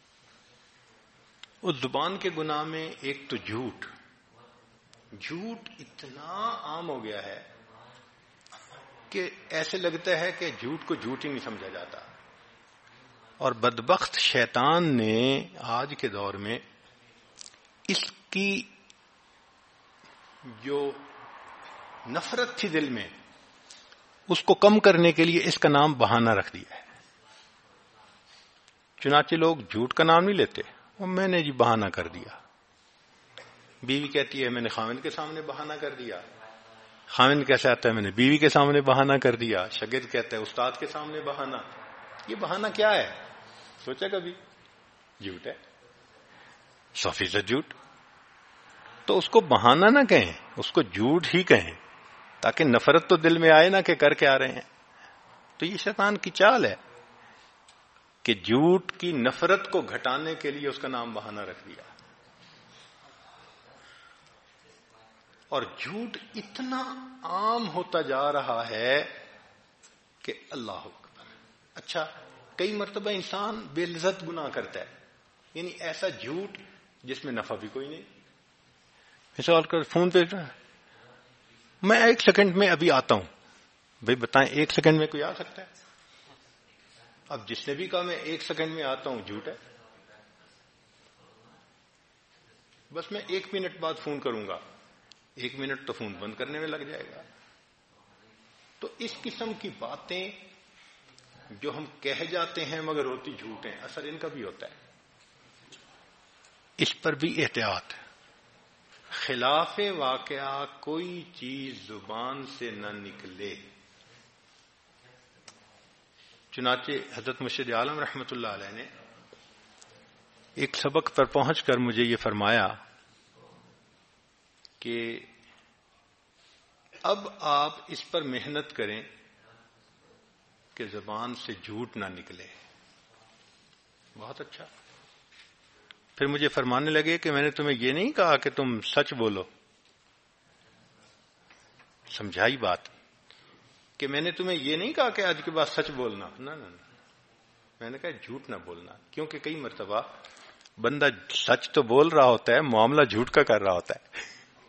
اس زبان کے گناہ میں ایک تو جھوٹ. جھوٹ اتنا عام ہو گیا ہے کہ ایسے لگتا ہے کہ جھوٹ کو جھوٹ ہی نہیں سمجھا جاتا. اور بدبخت شیطان نے آج کے دور میں اس کی جو نفرت تھی دل میں اس کو کم کرنے کے لیے اس کا نام بہانہ رکھ دیا ہے. چنانچہ لوگ جھوٹ کا نام نہیں لیتے، وہ میں نے جی بہانہ کر دیا. بیوی کہتی ہے میں نے خاوند کے سامنے بہانہ کر دیا. خاوند کیسے آتا ہے میں نے بیوی کے سامنے بہانہ کر دیا. شاگرد کہتا ہے استاد کے سامنے بہانہ. یہ بہانہ کیا ہے؟ سوچا کبھی؟ جھوٹ ہے، سو فیصد جھوٹ. تو اس کو بہانہ نہ کہیں، اس کو جھوٹ ہی کہیں تاکہ نفرت تو دل میں آئے نا کہ کر کے آ رہے ہیں. تو یہ شیطان کی چال ہے کہ جھوٹ کی نفرت کو گھٹانے کے لیے اس کا نام بہانہ رکھ دیا. اور جھوٹ اتنا عام ہوتا جا رہا ہے کہ اللہ اکبر. اچھا کئی مرتبہ انسان بے لذت گناہ کرتا ہے، یعنی ایسا جھوٹ جس میں نفع بھی کوئی نہیں. مثال کر فون پہ میں ایک سیکنڈ میں ابھی آتا ہوں. بھائی بتائیں ایک سیکنڈ میں کوئی آ سکتا ہے؟ اب جس نے بھی کہا میں ایک سیکنڈ میں آتا ہوں جھوٹ ہے. بس میں ایک منٹ بعد فون کروں گا، ایک منٹ تو فون بند کرنے میں لگ جائے گا. تو اس قسم کی باتیں جو ہم کہہ جاتے ہیں مگر ہوتی جھوٹ ہیں، اثر ان کا بھی ہوتا ہے. اس پر بھی احتیاط. خلاف واقعہ کوئی چیز زبان سے نہ نکلے. چنانچہ حضرت مرشد عالم رحمت اللہ علیہ نے ایک سبق پر پہنچ کر مجھے یہ فرمایا کہ اب آپ اس پر محنت کریں کہ زبان سے جھوٹ نہ نکلے. بہت اچھا. پھر مجھے فرمانے لگے کہ میں نے تمہیں یہ نہیں کہا کہ تم سچ بولو. سمجھائی بات کہ میں نے تمہیں یہ نہیں کہا کہ آج کے بعد سچ بولنا. نہ نہ میں نے کہا جھوٹ نہ بولنا، کیونکہ کئی مرتبہ بندہ سچ تو بول رہا ہوتا ہے، معاملہ جھوٹ کا کر رہا ہوتا ہے.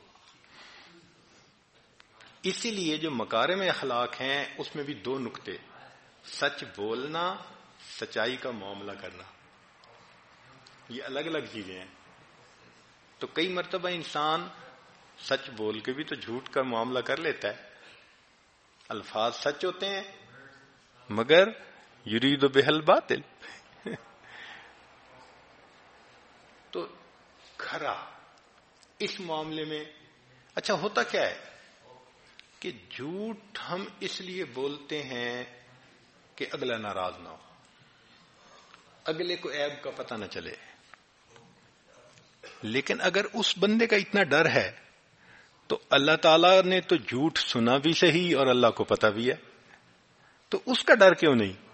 اسی لیے جو مکارم اخلاق ہیں اس میں بھی دو نقطے، سچ بولنا، سچائی کا معاملہ کرنا، یہ الگ الگ چیزیں ہیں. تو کئی مرتبہ انسان سچ بول کے بھی تو جھوٹ کا معاملہ کر لیتا ہے. الفاظ سچ ہوتے ہیں مگر یرید بہل باطل. تو کھرا اس معاملے میں اچھا ہوتا کیا ہے کہ جھوٹ ہم اس لیے بولتے ہیں کہ اگلا ناراض نہ ہو، اگلے کو عیب کا پتہ نہ چلے. لیکن اگر اس بندے کا اتنا ڈر ہے تو اللہ تعالیٰ نے تو جھوٹ سنا بھی صحیح اور اللہ کو پتہ بھی ہے، تو اس کا ڈر کیوں نہیں؟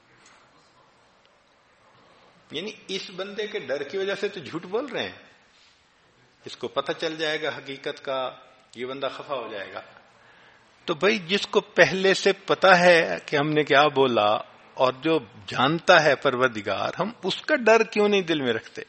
یعنی اس بندے کے ڈر کی وجہ سے تو جھوٹ بول رہے ہیں، اس کو پتہ چل جائے گا حقیقت کا، یہ بندہ خفا ہو جائے گا. تو بھائی جس کو پہلے سے پتہ ہے کہ ہم نے کیا بولا اور جو جانتا ہے پروردگار، ہم اس کا ڈر کیوں نہیں دل میں رکھتے؟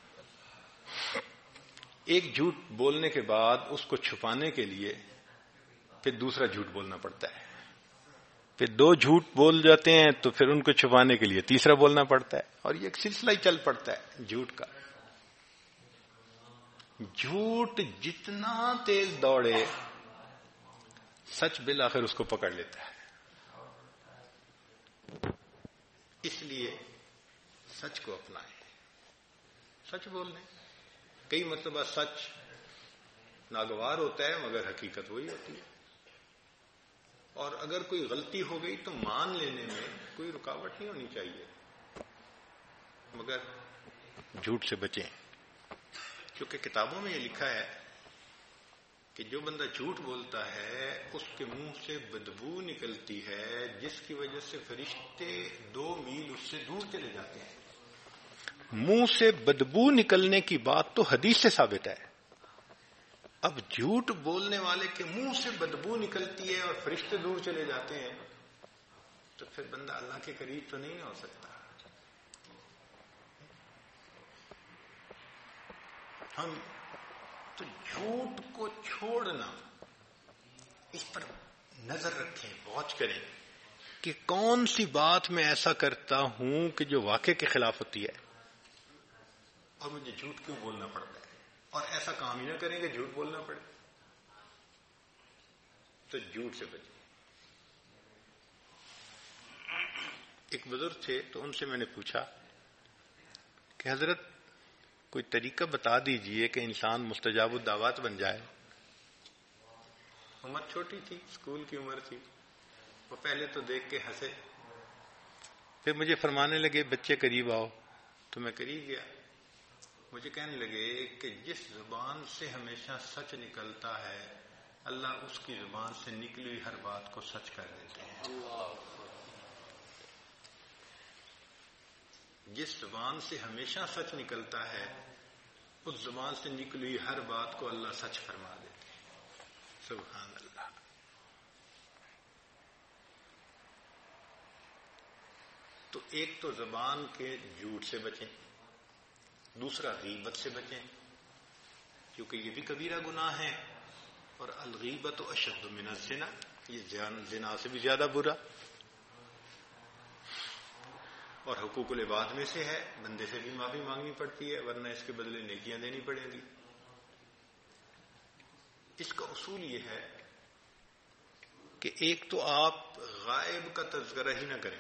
ایک جھوٹ بولنے کے بعد اس کو چھپانے کے لیے پھر دوسرا جھوٹ بولنا پڑتا ہے، پھر دو جھوٹ بول جاتے ہیں تو پھر ان کو چھپانے کے لیے تیسرا بولنا پڑتا ہے، اور یہ ایک سلسلہ ہی چل پڑتا ہے جھوٹ کا. جھوٹ جتنا تیز دوڑے سچ بالآخر اس کو پکڑ لیتا ہے. اس لیے سچ کو اپنائیں، سچ بولنے. کئی مرتبہ سچ ناگوار ہوتا ہے مگر حقیقت وہی ہوتی ہے، اور اگر کوئی غلطی ہو گئی تو مان لینے میں کوئی رکاوٹ نہیں ہونی چاہیے، مگر جھوٹ سے بچیں. کیونکہ کتابوں میں یہ لکھا ہے کہ جو بندہ جھوٹ بولتا ہے اس کے منہ سے بدبو نکلتی ہے جس کی وجہ سے فرشتے دو میل اس سے دور چلے جاتے ہیں. منہ سے بدبو نکلنے کی بات تو حدیث سے ثابت ہے. اب جھوٹ بولنے والے کے منہ سے بدبو نکلتی ہے اور فرشتے دور چلے جاتے ہیں تو پھر بندہ اللہ کے قریب تو نہیں ہو سکتا. ہم تو جھوٹ کو چھوڑنا، اس پر نظر رکھیں، واچ کریں کہ کون سی بات میں ایسا کرتا ہوں کہ جو واقع کے خلاف ہوتی ہے اور مجھے جھوٹ کیوں بولنا پڑتا ہے، اور ایسا کام ہی نہ کریں کہ جھوٹ بولنا پڑے. تو جھوٹ سے بچیں. ایک بزرگ تھے تو ان سے میں نے پوچھا کہ حضرت کوئی طریقہ بتا دیجئے کہ انسان مستجاب الدعوات بن جائے. عمر چھوٹی تھی، اسکول کی عمر تھی. وہ پہلے تو دیکھ کے ہنسے، پھر مجھے فرمانے لگے بچے قریب آؤ. تو میں قریب گیا. مجھے کہنے لگے کہ جس زبان سے ہمیشہ سچ نکلتا ہے اللہ اس کی زبان سے نکلی ہوئی ہر بات کو سچ کر دیتے ہیں. جس زبان سے ہمیشہ سچ نکلتا ہے اس زبان سے نکلی ہوئی ہر بات کو اللہ سچ فرما دیتے ہیں. سبحان اللہ. تو ایک تو زبان کے جھوٹ سے بچیں، دوسرا غیبت سے بچیں کیونکہ یہ بھی کبیرہ گناہ ہے، اور الغیبت اشد من الزنا، یہ زنا سے بھی زیادہ برا، اور حقوق العباد میں سے ہے. بندے سے بھی معافی مانگنی پڑتی ہے ورنہ اس کے بدلے نیکیاں دینی پڑیں گی. اس کا اصول یہ ہے کہ ایک تو آپ غائب کا تذکرہ ہی نہ کریں،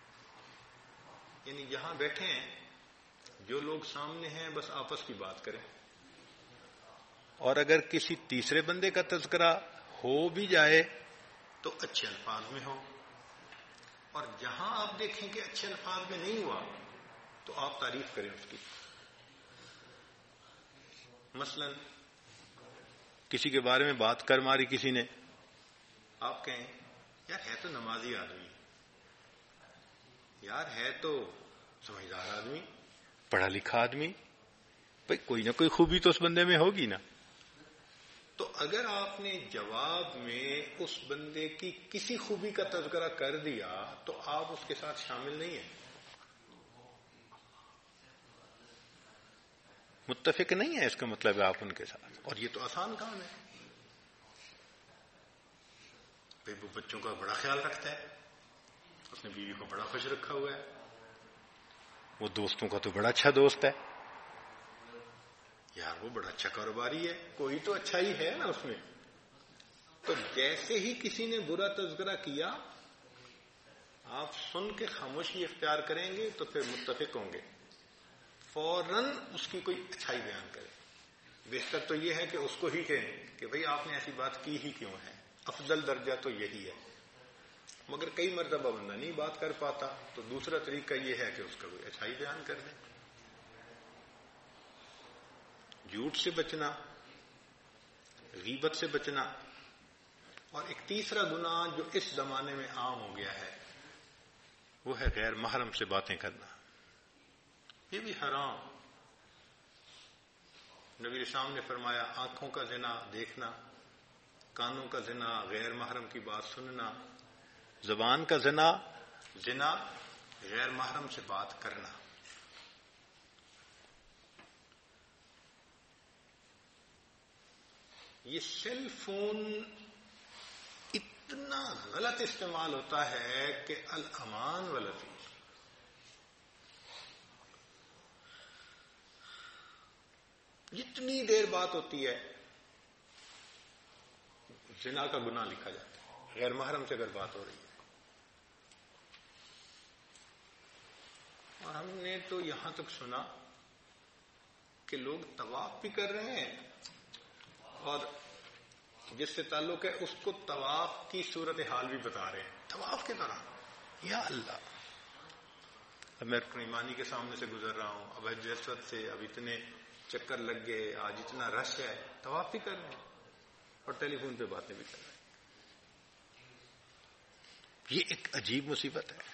یعنی جہاں بیٹھے ہیں جو لوگ سامنے ہیں بس آپس کی بات کریں، اور اگر کسی تیسرے بندے کا تذکرہ ہو بھی جائے تو اچھے الفاظ میں ہو، اور جہاں آپ دیکھیں کہ اچھے الفاظ میں نہیں ہوا تو آپ تعریف کریں اس کی. مثلا کسی کے بارے میں بات کر ماری کسی نے، آپ کہیں یار ہے تو نمازی آدمی، یار ہے تو سمجھدار آدمی، پڑھا لکھا آدمی، بھائی کوئی نہ کوئی خوبی تو اس بندے میں ہوگی نا. تو اگر آپ نے جواب میں اس بندے کی کسی خوبی کا تذکرہ کر دیا تو آپ اس کے ساتھ شامل نہیں ہیں، متفق نہیں ہے. اس کا مطلب ہے آپ ان کے ساتھ. اور یہ تو آسان کام ہے. بھائی وہ بچوں کا بڑا خیال رکھتا ہے، اس نے بیوی کو بڑا خوش رکھا ہوا ہے، وہ دوستوں کا تو بڑا اچھا دوست ہے، یار وہ بڑا اچھا کاروباری ہے، کوئی تو اچھا ہی ہے نا اس میں. تو جیسے ہی کسی نے برا تذکرہ کیا آپ سن کے خاموشی اختیار کریں گے تو پھر متفق ہوں گے، فوراً اس کی کوئی اچھائی بیان کریں. بہتر تو یہ ہے کہ اس کو ہی کہیں کہ بھئی آپ نے ایسی بات کی ہی کیوں ہے، افضل درجہ تو یہی ہے. مگر کئی مرتبہ بندہ نہیں بات کر پاتا تو دوسرا طریقہ یہ ہے کہ اس کا کوئی اچھائی بیان کر دیں. جھوٹ سے بچنا، غیبت سے بچنا. اور ایک تیسرا گناہ جو اس زمانے میں عام ہو گیا ہے وہ ہے غیر محرم سے باتیں کرنا. یہ بھی حرام. نبی اسلام نے فرمایا آنکھوں کا زنا دیکھنا، کانوں کا زنا غیر محرم کی بات سننا، زبان کا زنا زنا غیر محرم سے بات کرنا. یہ سیل فون اتنا غلط استعمال ہوتا ہے کہ الامان واللطیف. جتنی دیر بات ہوتی ہے زنا کا گناہ لکھا جاتا ہے غیر محرم سے اگر بات ہو رہی ہے. اور ہم نے تو یہاں تک سنا کہ لوگ طواف بھی کر رہے ہیں اور جس سے تعلق ہے اس کو طواف کی صورتحال بھی بتا رہے ہیں طواف کے دوران. یا اللہ، اب میں اپنی مانی کے سامنے سے گزر رہا ہوں، اب حجر اسود سے اب اتنے چکر لگ گئے، آج اتنا رش ہے، طواف بھی کر رہے ہیں اور ٹیلی فون پہ باتیں بھی کر رہے ہیں. یہ ایک عجیب مصیبت ہے.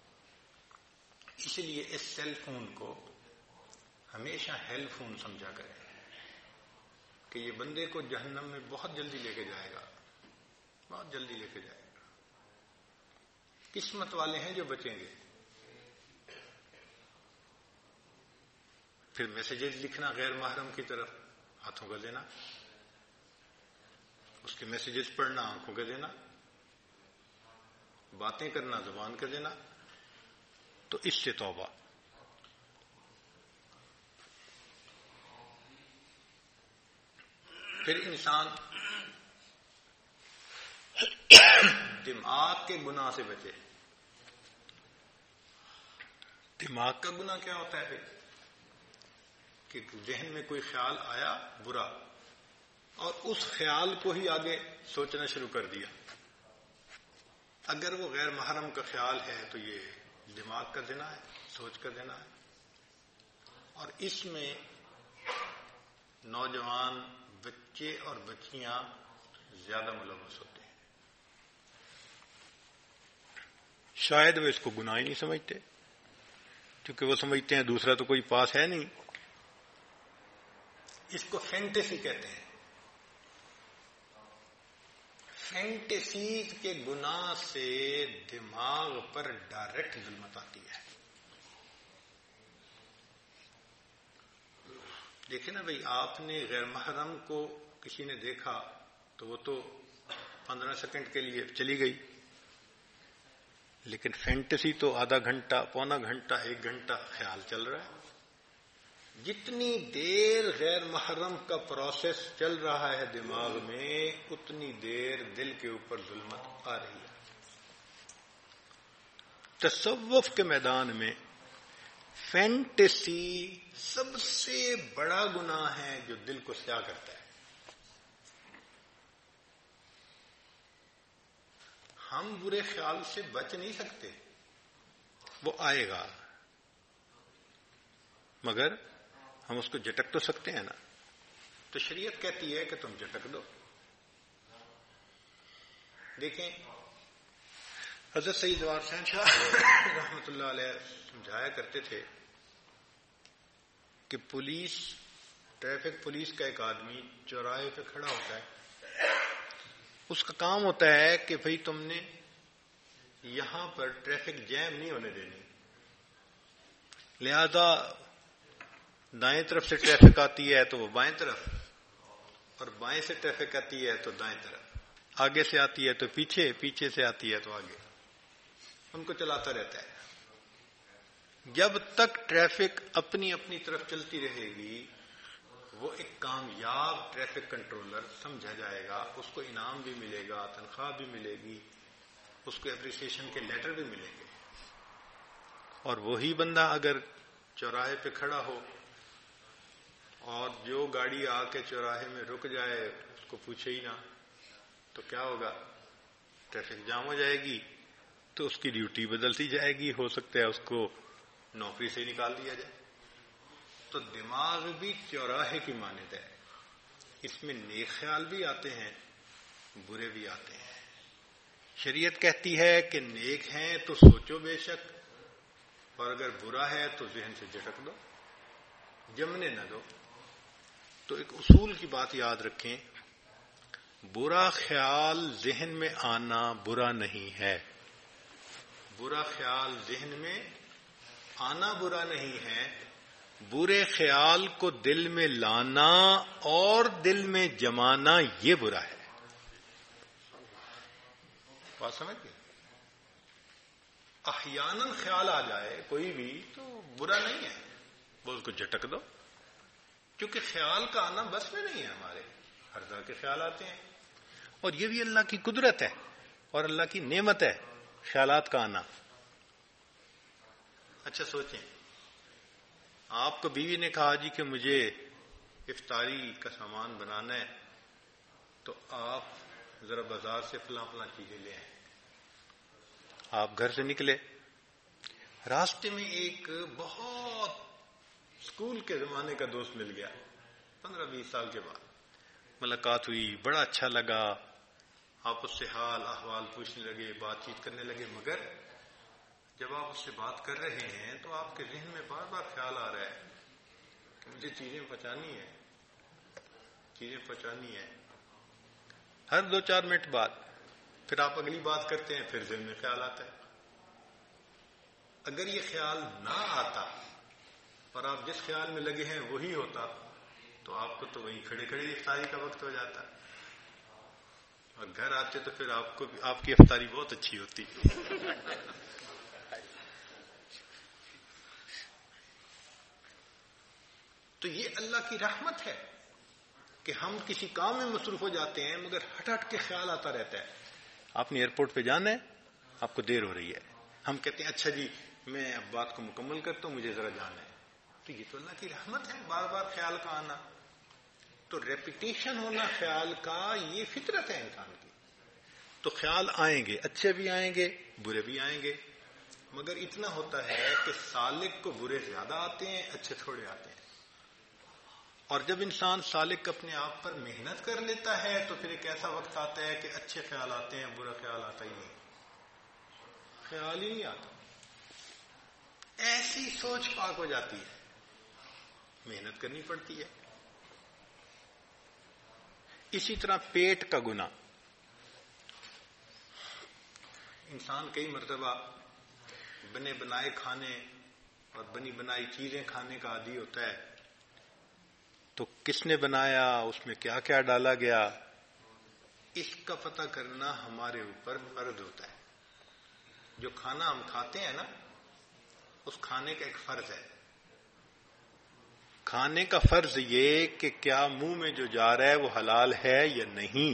اس لیے اس سیل فون کو ہمیشہ ہیل فون سمجھا کریں کہ یہ بندے کو جہنم میں بہت جلدی لے کے جائے گا، بہت جلدی لے کے جائے گا. قسمت والے ہیں جو بچیں گے. پھر میسیجز لکھنا غیر محرم کی طرف، ہاتھوں کا دینا، اس کے میسیجز پڑھنا، آنکھوں کا دینا، باتیں کرنا، زبان کا دینا. تو اس سے توبہ. پھر انسان دماغ کے گناہ سے بچے. دماغ کا گناہ کیا ہوتا ہے پھر؟ کہ ذہن میں کوئی خیال آیا برا اور اس خیال کو ہی آگے سوچنا شروع کر دیا. اگر وہ غیر محرم کا خیال ہے تو یہ دماغ کا زنا ہے، سوچ کا زنا ہے. اور اس میں نوجوان بچے اور بچیاں زیادہ ملوث ہوتے ہیں. شاید وہ اس کو گناہ ہی نہیں سمجھتے کیونکہ وہ سمجھتے ہیں دوسرا تو کوئی پاس ہے نہیں. اس کو فینٹیسی کہتے ہیں. فینٹیسی کے گناہ سے دماغ پر ڈائریکٹ ظلمت آتی ہے. دیکھیں نا بھئی، آپ نے غیر محرم کو کسی نے دیکھا تو وہ تو پندرہ سیکنڈ کے لیے چلی گئی، لیکن فینٹیسی تو آدھا گھنٹہ، پونا گھنٹہ، ایک گھنٹہ خیال چل رہا ہے. جتنی دیر غیر محرم کا پروسیس چل رہا ہے دماغ میں اتنی دیر دل کے اوپر ظلمت آ رہی ہے. تصوف کے میدان میں فینٹیسی سب سے بڑا گناہ ہے جو دل کو سیاہ کرتا ہے. ہم برے خیال سے بچ نہیں سکتے، وہ آئے گا، مگر ہم اس کو جھٹک تو سکتے ہیں نا. تو شریعت کہتی ہے کہ تم جھٹک دو. دیکھیں حضرت سید جوار حسین شاہ رحمۃ اللہ علیہ سمجھایا کرتے تھے کہ پولیس ٹریفک پولیس کا ایک آدمی چوراہے پہ کھڑا ہوتا ہے، اس کا کام ہوتا ہے کہ بھئی تم نے یہاں پر ٹریفک جیم نہیں ہونے دینی، لہذا دائیں طرف سے ٹریفک آتی ہے تو وہ بائیں طرف، اور بائیں سے ٹریفک آتی ہے تو دائیں طرف، آگے سے آتی ہے تو پیچھے، پیچھے سے آتی ہے تو آگے، ان کو چلاتا رہتا ہے۔ جب تک ٹریفک اپنی اپنی طرف چلتی رہے گی وہ ایک کامیاب ٹریفک کنٹرولر سمجھا جائے گا، اس کو انعام بھی ملے گا، تنخواہ بھی ملے گی، اس کو اپریسیشن کے لیٹر بھی ملیں گے۔ اور وہی بندہ اگر چوراہے پہ کھڑا ہو اور جو گاڑی آ کے چوراہے میں رک جائے اس کو پوچھے ہی نہ، تو کیا ہوگا؟ ٹریفک جام ہو جائے گی، تو اس کی ڈیوٹی بدلتی جائے گی، ہو سکتا ہے اس کو نوکری سے نکال دیا جائے۔ تو دماغ بھی چوراہے کی مانند ہے، اس میں نیک خیال بھی آتے ہیں، برے بھی آتے ہیں۔ شریعت کہتی ہے کہ نیک ہیں تو سوچو بے شک، اور اگر برا ہے تو ذہن سے جھٹک دو، جمنے نہ دو۔ تو ایک اصول کی بات یاد رکھیں، برا خیال ذہن میں آنا برا نہیں ہے، برا خیال ذہن میں آنا برا نہیں ہے، برے خیال کو دل میں لانا اور دل میں جمانا یہ برا ہے۔ بات سمجھ گئے؟ احیاناً خیال آ جائے کوئی بھی تو برا نہیں ہے، وہ اس کو جھٹک دو، کیونکہ خیال کا آنا بس میں نہیں ہے ہمارے، ہر طرح کے خیال آتے ہیں، اور یہ بھی اللہ کی قدرت ہے اور اللہ کی نعمت ہے خیالات کا آنا۔ اچھا سوچیں، آپ کو بیوی نے کہا جی کہ مجھے افطاری کا سامان بنانا ہے، تو آپ ذرا بازار سے فلاں فلاں چیزیں لے آئیں۔ آپ گھر سے نکلے، راستے میں ایک بہت اسکول کے زمانے کا دوست مل گیا، پندرہ بیس سال کے بعد ملاقات ہوئی، بڑا اچھا لگا، آپ اس سے حال احوال پوچھنے لگے، بات چیت کرنے لگے، مگر جب آپ اس سے بات کر رہے ہیں تو آپ کے ذہن میں بار بار خیال آ رہا ہے کہ مجھے چیزیں پہنچانی ہیں، چیزیں پہنچانی ہیں۔ ہر دو چار منٹ بعد پھر آپ اگلی بات کرتے ہیں، پھر ذہن میں خیال آتا ہے۔ اگر یہ خیال نہ آتا اور آپ جس خیال میں لگے ہیں وہی ہوتا تو آپ کو تو وہیں کھڑے کھڑے افطاری کا وقت ہو جاتا، اور گھر آتے تو پھر آپ کو آپ کی افطاری بہت اچھی ہوتی۔ تو یہ اللہ کی رحمت ہے کہ ہم کسی کام میں مصروف ہو جاتے ہیں مگر ہٹ ہٹ کے خیال آتا رہتا ہے۔ آپ نے ایئرپورٹ پہ جانا ہے، آپ کو دیر ہو رہی ہے، ہم کہتے ہیں اچھا جی میں اب بات کو مکمل کرتا ہوں، مجھے ذرا جانا ہے۔ تو یہ تو اللہ کی رحمت ہے، بار بار خیال کا آنا۔ تو ریپیٹیشن ہونا خیال کا یہ فطرت ہے انسان کی۔ تو خیال آئیں گے، اچھے بھی آئیں گے، برے بھی آئیں گے، مگر اتنا ہوتا ہے کہ سالک کو برے زیادہ آتے ہیں، اچھے تھوڑے آتے ہیں۔ اور جب انسان سالک اپنے آپ پر محنت کر لیتا ہے تو پھر ایک ایسا وقت آتا ہے کہ اچھے خیال آتے ہیں، برا خیال آتا ہی نہیں، خیال ہی نہیں آتا، ایسی سوچ پاک ہو جاتی ہے۔ محنت کرنی پڑتی ہے۔ اسی طرح پیٹ کا گناہ، انسان کئی مرتبہ بنے بنائے کھانے اور بنی بنائی چیزیں کھانے کا عادی ہوتا ہے، تو کس نے بنایا، اس میں کیا کیا ڈالا گیا، اس کا پتہ کرنا ہمارے اوپر فرض ہوتا ہے۔ جو کھانا ہم کھاتے ہیں نا، اس کھانے کا ایک فرض ہے۔ کھانے کا فرض یہ کہ کیا منہ میں جو جا رہا ہے وہ حلال ہے یا نہیں۔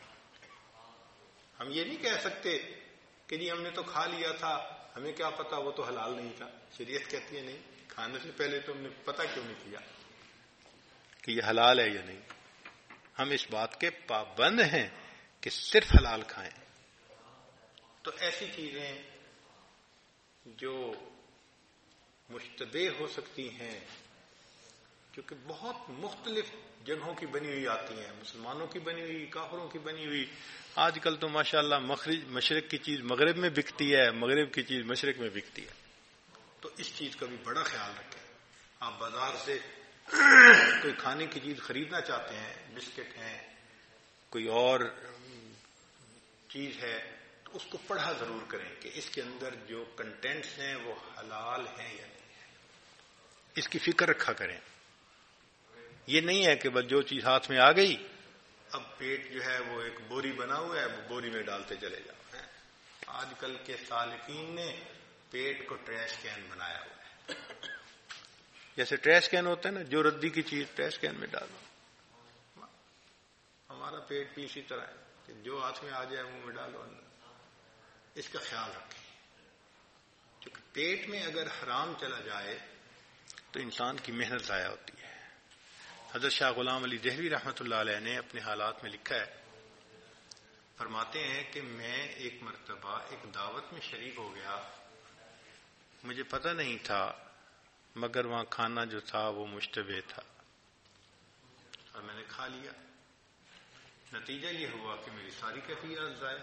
ہم یہ نہیں کہہ سکتے کہ جی ہم نے تو کھا لیا تھا، ہمیں کیا پتا وہ تو حلال نہیں تھا۔ شریعت کہتی ہے نہیں، کھانے سے پہلے تو ہم نے پتہ کیوں نہیں کیا کہ یہ حلال ہے یا نہیں۔ ہم اس بات کے پابند ہیں کہ صرف حلال کھائیں۔ تو ایسی چیزیں جو مشتبہ ہو سکتی ہیں، کیونکہ بہت مختلف جگہوں کی بنی ہوئی آتی ہیں، مسلمانوں کی بنی ہوئی، کافروں کی بنی ہوئی۔ آج کل تو ماشاءاللہ مشرق کی چیز مغرب میں بکتی ہے، مغرب کی چیز مشرق میں بکتی ہے۔ تو اس چیز کا بھی بڑا خیال رکھیں۔ آپ بازار سے کوئی کھانے کی چیز خریدنا چاہتے ہیں، بسکٹ ہیں، کوئی اور چیز ہے، تو اس کو پڑھا ضرور کریں کہ اس کے اندر جو کنٹینٹس ہیں وہ حلال ہیں یا نہیں ہے، اس کی فکر رکھا کریں۔ یہ نہیں ہے کہ بس جو چیز ہاتھ میں آ گئی اب پیٹ جو ہے وہ ایک بوری بنا ہوا ہے، وہ بوری میں ڈالتے چلے جاؤ۔ آج کل کے سالکین نے پیٹ کو ٹریش کین بنایا ہوا ہے، جیسے ٹریش کین ہوتا ہے نا، جو ردی کی چیز ٹریش کین میں ڈالو۔ ہمارا پیٹ بھی اسی طرح ہے کہ جو ہاتھ میں آ جائے منہ میں ڈالو اندر۔ اس کا خیال رکھیں، کیونکہ پیٹ میں اگر حرام چلا جائے تو انسان کی محنت ضائع ہوتی ہے۔ حضرت شاہ غلام علی دہلوی رحمۃ اللہ علیہ نے اپنے حالات میں لکھا ہے، فرماتے ہیں کہ میں ایک مرتبہ ایک دعوت میں شریک ہو گیا، مجھے پتہ نہیں تھا مگر وہاں کھانا جو تھا وہ مشتبہ تھا اور میں نے کھا لیا۔ نتیجہ یہ ہوا کہ میری ساری کیفیت ضائع۔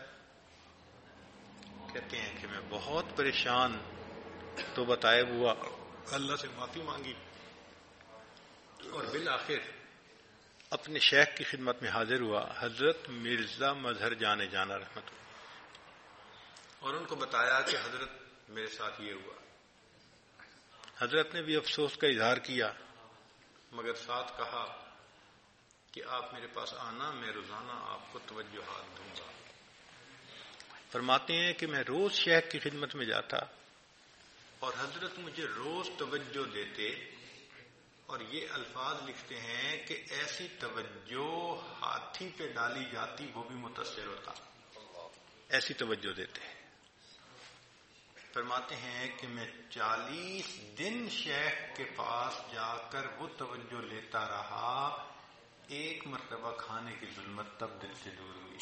کہتے ہیں کہ میں بہت پریشان تو بتائب ہوا، اللہ سے معافی مانگی اور بالآخر اپنے شیخ کی خدمت میں حاضر ہوا، حضرت مرزا مظہر جان جانا رحمت اللہ، اور ان کو بتایا کہ حضرت میرے ساتھ یہ ہوا۔ حضرت نے بھی افسوس کا اظہار کیا مگر ساتھ کہا کہ آپ میرے پاس آنا، میں روزانہ آپ کو توجہات دوں گا۔ فرماتے ہیں کہ میں روز شیخ کی خدمت میں جاتا اور حضرت مجھے روز توجہ دیتے اور یہ الفاظ لکھتے ہیں کہ ایسی توجہ ہاتھی پہ ڈالی جاتی وہ بھی متاثر ہوتا، ایسی توجہ دیتے ہیں۔ فرماتے ہیں کہ میں چالیس دن شیخ کے پاس جا کر وہ توجہ لیتا رہا، ایک مرتبہ کھانے کی ظلمت تب دل سے دور ہوئی،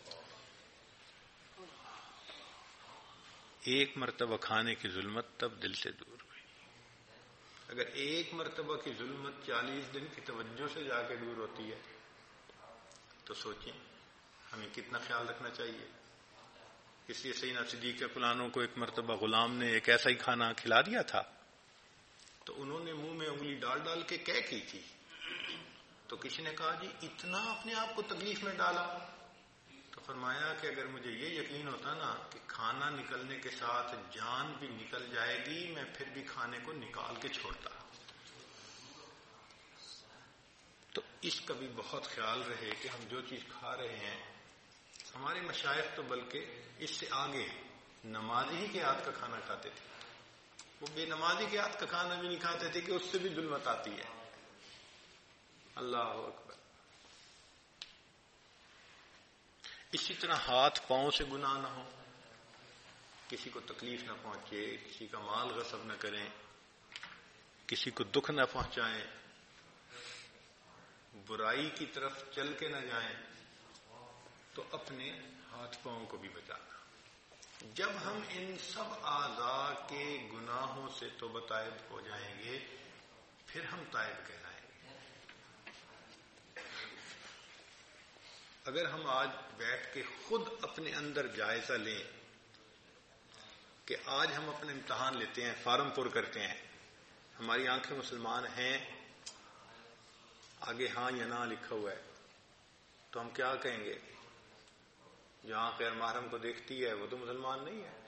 ایک مرتبہ کھانے کی ظلمت تب دل سے دور ہوئی۔ اگر ایک مرتبہ کی ظلمت چالیس دن کی توجہ سے جا کے دور ہوتی ہے تو سوچیں ہمیں کتنا خیال رکھنا چاہیے۔ اس لیے سیدنا صدیق فلانوں کو ایک مرتبہ غلام نے ایک ایسا ہی کھانا کھلا دیا تھا تو انہوں نے منہ میں انگلی ڈال ڈال کے کہہ کی تھی، تو کسی نے کہا جی اتنا اپنے آپ کو تکلیف میں ڈالا؟ تو فرمایا کہ اگر مجھے یہ یقین ہوتا نا کہ کھانا نکلنے کے ساتھ جان بھی نکل جائے گی میں پھر بھی کھانے کو نکال کے چھوڑتا۔ تو اس کا بھی بہت خیال رہے کہ ہم جو چیز کھا رہے ہیں، ہمارے مشائخ تو بلکہ اس سے آگے نمازی ہی کے ہاتھ کا کھانا کھاتے تھے، وہ بے نمازی کے ہاتھ کا کھانا بھی نہیں کھاتے تھے کہ اس سے بھی ظلمت آتی ہے۔ اللہ اکبر۔ اسی طرح ہاتھ پاؤں سے گناہ نہ ہو، کسی کو تکلیف نہ پہنچے، کسی کا مال غصب نہ کریں، کسی کو دکھ نہ پہنچائیں، برائی کی طرف چل کے نہ جائیں، تو اپنے ہاتھ پاؤں کو بھی بچانا۔ جب ہم ان سب اعضاء کے گناہوں سے توبہ طائب ہو جائیں گے پھر ہم طائب کہلائیں گے۔ اگر ہم آج بیٹھ کے خود اپنے اندر جائزہ لیں کہ آج ہم اپنا امتحان لیتے ہیں، فارم پر کرتے ہیں، ہماری آنکھیں مسلمان ہیں، آگے ہاں یا نہ لکھا ہوا ہے، تو ہم کیا کہیں گے؟ جو آنکھ غیر محرم کو دیکھتی ہے وہ تو مسلمان نہیں ہے،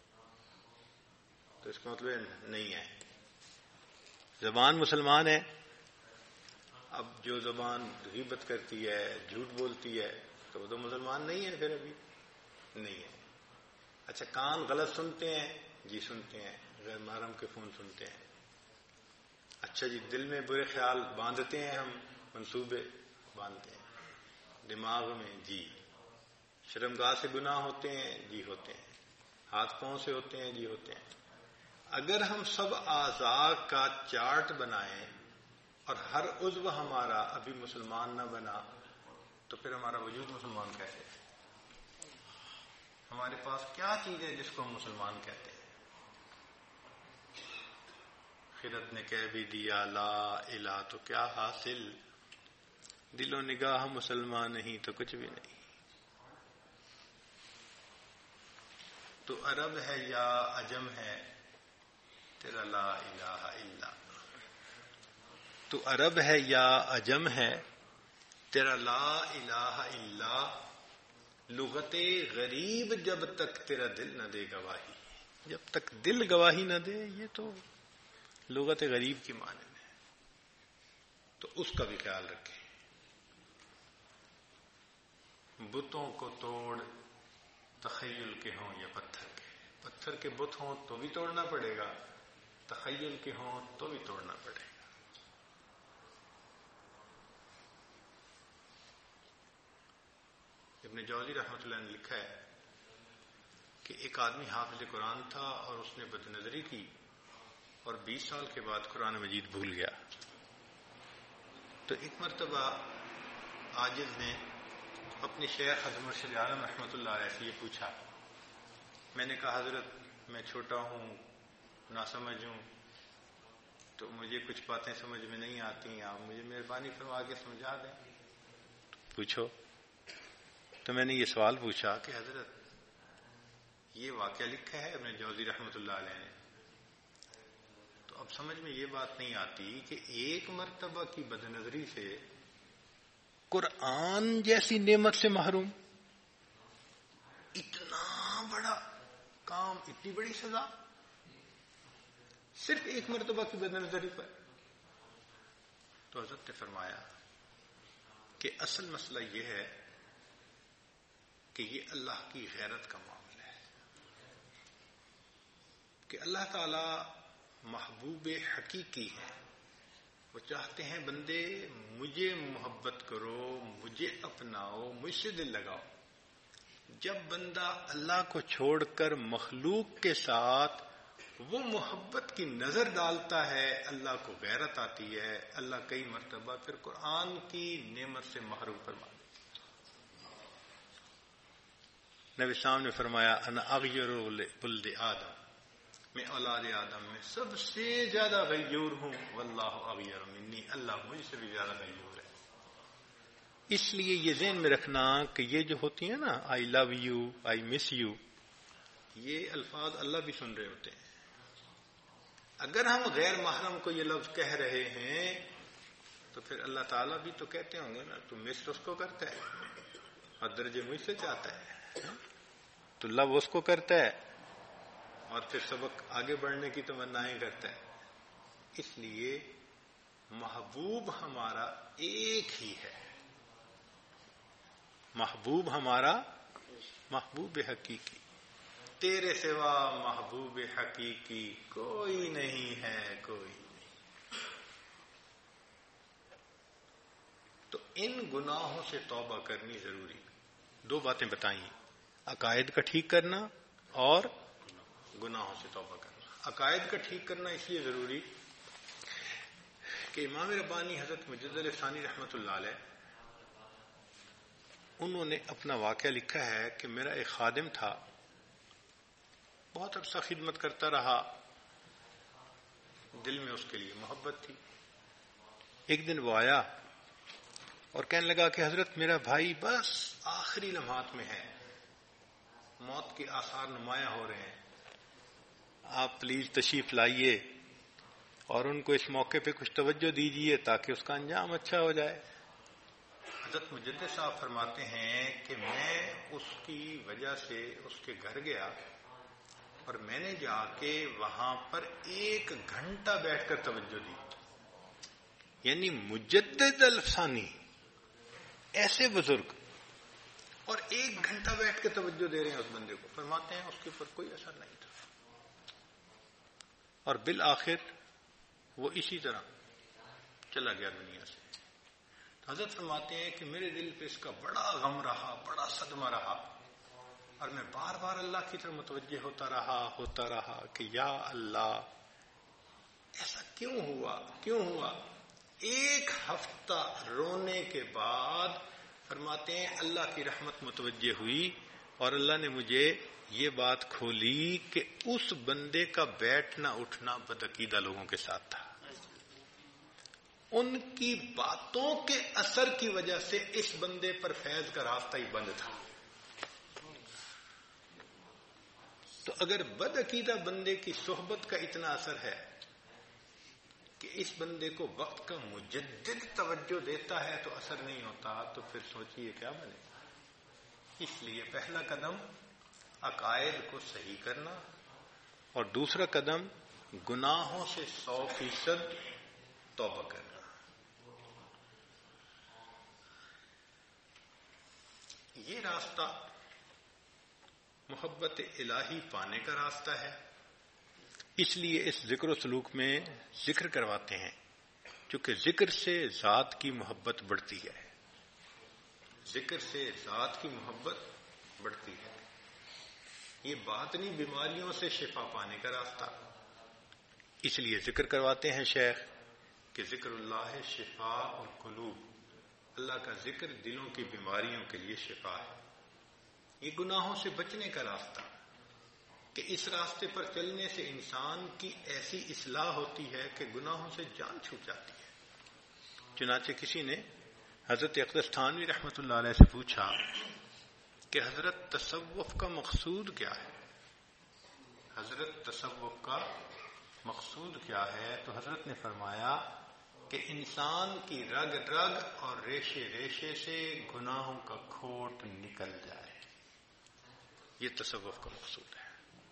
تو اس کا مطلب نہیں ہے۔ زبان مسلمان ہے، اب جو زبان غیبت کرتی ہے، جھوٹ بولتی ہے، تو وہ تو مسلمان نہیں ہے، پھر ابھی نہیں ہے۔ اچھا کان غلط سنتے ہیں، جی سنتے ہیں، غیر محرم کے فون سنتے ہیں۔ اچھا جی دل میں برے خیال باندھتے ہیں، ہم منصوبے باندھتے ہیں دماغ میں، جی شرمگاہ سے گناہ ہوتے ہیں، جی ہوتے ہیں، ہاتھ پاؤں سے ہوتے ہیں، جی ہوتے ہیں۔ اگر ہم سب اعضاء کا چارٹ بنائیں اور ہر عضو ہمارا ابھی مسلمان نہ بنا تو پھر ہمارا وجود مسلمان کیسے ہے؟ ہمارے پاس کیا چیز ہے جس کو ہم مسلمان کہتے ہیں؟ خرد نے کہہ بھی دیا لا الہ تو کیا حاصل، دل و نگاہ مسلمان نہیں تو کچھ بھی نہیں۔ تو عرب ہے یا عجم ہے، تیرا لا الہ الا، تو عرب ہے یا عجم ہے، تیرا لا الہ الا لغت غریب جب تک تیرا دل نہ دے گواہی، جب تک دل گواہی نہ دے، یہ تو لغت غریب کی معنی ہے، تو اس کا بھی خیال رکھیں۔ بتوں کو توڑ تخیل کے ہوں یا پتھر کے، پتھر کے بت ہوں تو بھی توڑنا پڑے گا، تخیل کے ہوں تو بھی توڑنا پڑے گا۔ ابن جوزی رحمۃ اللہ نے لکھا ہے کہ ایک آدمی حافظ قرآن تھا اور اس نے بد نظری کی اور بیس سال کے بعد قرآن مجید بھول گیا۔ تو ایک مرتبہ عاجز نے اپنے شیخ حضرت مرشد عالم رحمۃ اللہ علیہ سے یہ پوچھا، میں نے کہا حضرت میں چھوٹا ہوں، ناسمجھ ہوں، تو مجھے کچھ باتیں سمجھ میں نہیں آتی، آپ مجھے مہربانی فرما کے سمجھا دیں۔ پوچھو۔ تو میں نے یہ سوال پوچھا کہ حضرت یہ واقعہ لکھا ہے ابن جوزی رحمۃ اللہ علیہ نے، تو اب سمجھ میں یہ بات نہیں آتی کہ ایک مرتبہ کی بد نظری سے قرآن جیسی نعمت سے محروم، اتنا بڑا کام، اتنی بڑی سزا صرف ایک مرتبہ کی بد نظری پر۔ تو حضرت نے فرمایا کہ اصل مسئلہ یہ ہے کہ یہ اللہ کی غیرت کا معاملہ ہے کہ اللہ تعالی محبوب حقیقی ہے، وہ چاہتے ہیں بندے مجھے محبت کرو، مجھے اپناؤ، مجھ سے دل لگاؤ۔ جب بندہ اللہ کو چھوڑ کر مخلوق کے ساتھ وہ محبت کی نظر ڈالتا ہے، اللہ کو غیرت آتی ہے، اللہ کئی مرتبہ پھر قرآن کی نعمت سے محروم فرما دیتا۔ نبی صاحب نے فرمایا انا اغیر ولد آدم، میں اولاد آدم میں سب سے زیادہ غیور ہوں، واللہ اغیر منی، اللہ مجھ سے بھی زیادہ غیور ہے۔ اس لیے یہ ذہن میں رکھنا کہ یہ جو ہوتی ہیں نا آئی love you, I miss you, یہ الفاظ اللہ بھی سن رہے ہوتے ہیں۔ اگر ہم غیر محرم کو یہ لفظ کہہ رہے ہیں تو پھر اللہ تعالیٰ بھی تو کہتے ہوں گے نا، تو مس اس کو کرتا ہے اور درجے مجھ سے چاہتا ہے، تو لو اس کو کرتا ہے اور پھر سبق آگے بڑھنے کی تمنائیں کرتا ہے۔ اس لیے محبوب ہمارا ایک ہی ہے، محبوب ہمارا محبوب حقیقی، تیرے سوا محبوب حقیقی کوئی نہیں ہے، کوئی نہیں۔ تو ان گناہوں سے توبہ کرنی ضروری۔ دو باتیں بتائیں، عقائد کا ٹھیک کرنا اور گناہوں سے توبہ کرنا۔ عقائد کا ٹھیک کرنا اس لیے ضروری کہ امام ربانی حضرت مجدد علیہ ثانی رحمۃ اللہ علیہ، انہوں نے اپنا واقعہ لکھا ہے کہ میرا ایک خادم تھا، بہت عرصہ خدمت کرتا رہا، دل میں اس کے لیے محبت تھی۔ ایک دن وہ آیا اور کہنے لگا کہ حضرت میرا بھائی بس آخری لمحات میں ہے، موت کے آثار نمایاں ہو رہے ہیں، آپ پلیز تشریف لائیے اور ان کو اس موقع پہ کچھ توجہ دیجیے تاکہ اس کا انجام اچھا ہو جائے۔ حضرت مجدد صاحب فرماتے ہیں کہ میں اس کی وجہ سے اس کے گھر گیا اور میں نے جا کے وہاں پر ایک گھنٹہ بیٹھ کر توجہ دی، یعنی مجدد الفسانی ایسے بزرگ اور ایک گھنٹہ بیٹھ کے توجہ دے رہے ہیں اس بندے کو۔ فرماتے ہیں اس کے اوپر کوئی اثر نہیں تھا اور بالآخر وہ اسی طرح چلا گیا دنیا سے۔ حضرت فرماتے ہیں کہ میرے دل پہ اس کا بڑا غم رہا، بڑا صدمہ رہا، اور میں بار بار اللہ کی طرف متوجہ ہوتا رہا ہوتا رہا کہ یا اللہ ایسا کیوں ہوا کیوں ہوا ایک ہفتہ رونے کے بعد فرماتے ہیں اللہ کی رحمت متوجہ ہوئی اور اللہ نے مجھے یہ بات کھولی کہ اس بندے کا بیٹھنا اٹھنا بدعقیدہ لوگوں کے ساتھ تھا، ان کی باتوں کے اثر کی وجہ سے اس بندے پر فیض کا راستہ ہی بند تھا۔ تو اگر بدعقیدہ بندے کی صحبت کا اتنا اثر ہے کہ اس بندے کو وقت کا مجدد توجہ دیتا ہے تو اثر نہیں ہوتا، تو پھر سوچئے کیا بنے گا۔ اس لیے پہلا قدم عقائد کو صحیح کرنا، اور دوسرا قدم گناہوں سے سو فیصد توبہ کرنا۔ یہ راستہ محبت الہی پانے کا راستہ ہے، اس لیے اس ذکر و سلوک میں ذکر کرواتے ہیں، چونکہ ذکر سے ذات کی محبت بڑھتی ہے، ذکر سے ذات کی محبت بڑھتی ہے۔ یہ باطنی بیماریوں سے شفا پانے کا راستہ، اس لیے ذکر کرواتے ہیں شیخ کہ ذکر اللہ شفا اور قلوب، اللہ کا ذکر دلوں کی بیماریوں کے لیے شفا ہے۔ یہ گناہوں سے بچنے کا راستہ کہ اس راستے پر چلنے سے انسان کی ایسی اصلاح ہوتی ہے کہ گناہوں سے جان چھوٹ جاتی ہے۔ چنانچہ کسی نے حضرت اقدس تھانوی رحمۃ اللہ علیہ سے پوچھا کہ حضرت تصوف کا مقصود کیا ہے؟ حضرت تصوف کا مقصود کیا ہے؟ تو حضرت نے فرمایا کہ انسان کی رگ رگ اور ریشے ریشے سے گناہوں کا کھوٹ نکل جائے، یہ تصوف کا مقصود ہے۔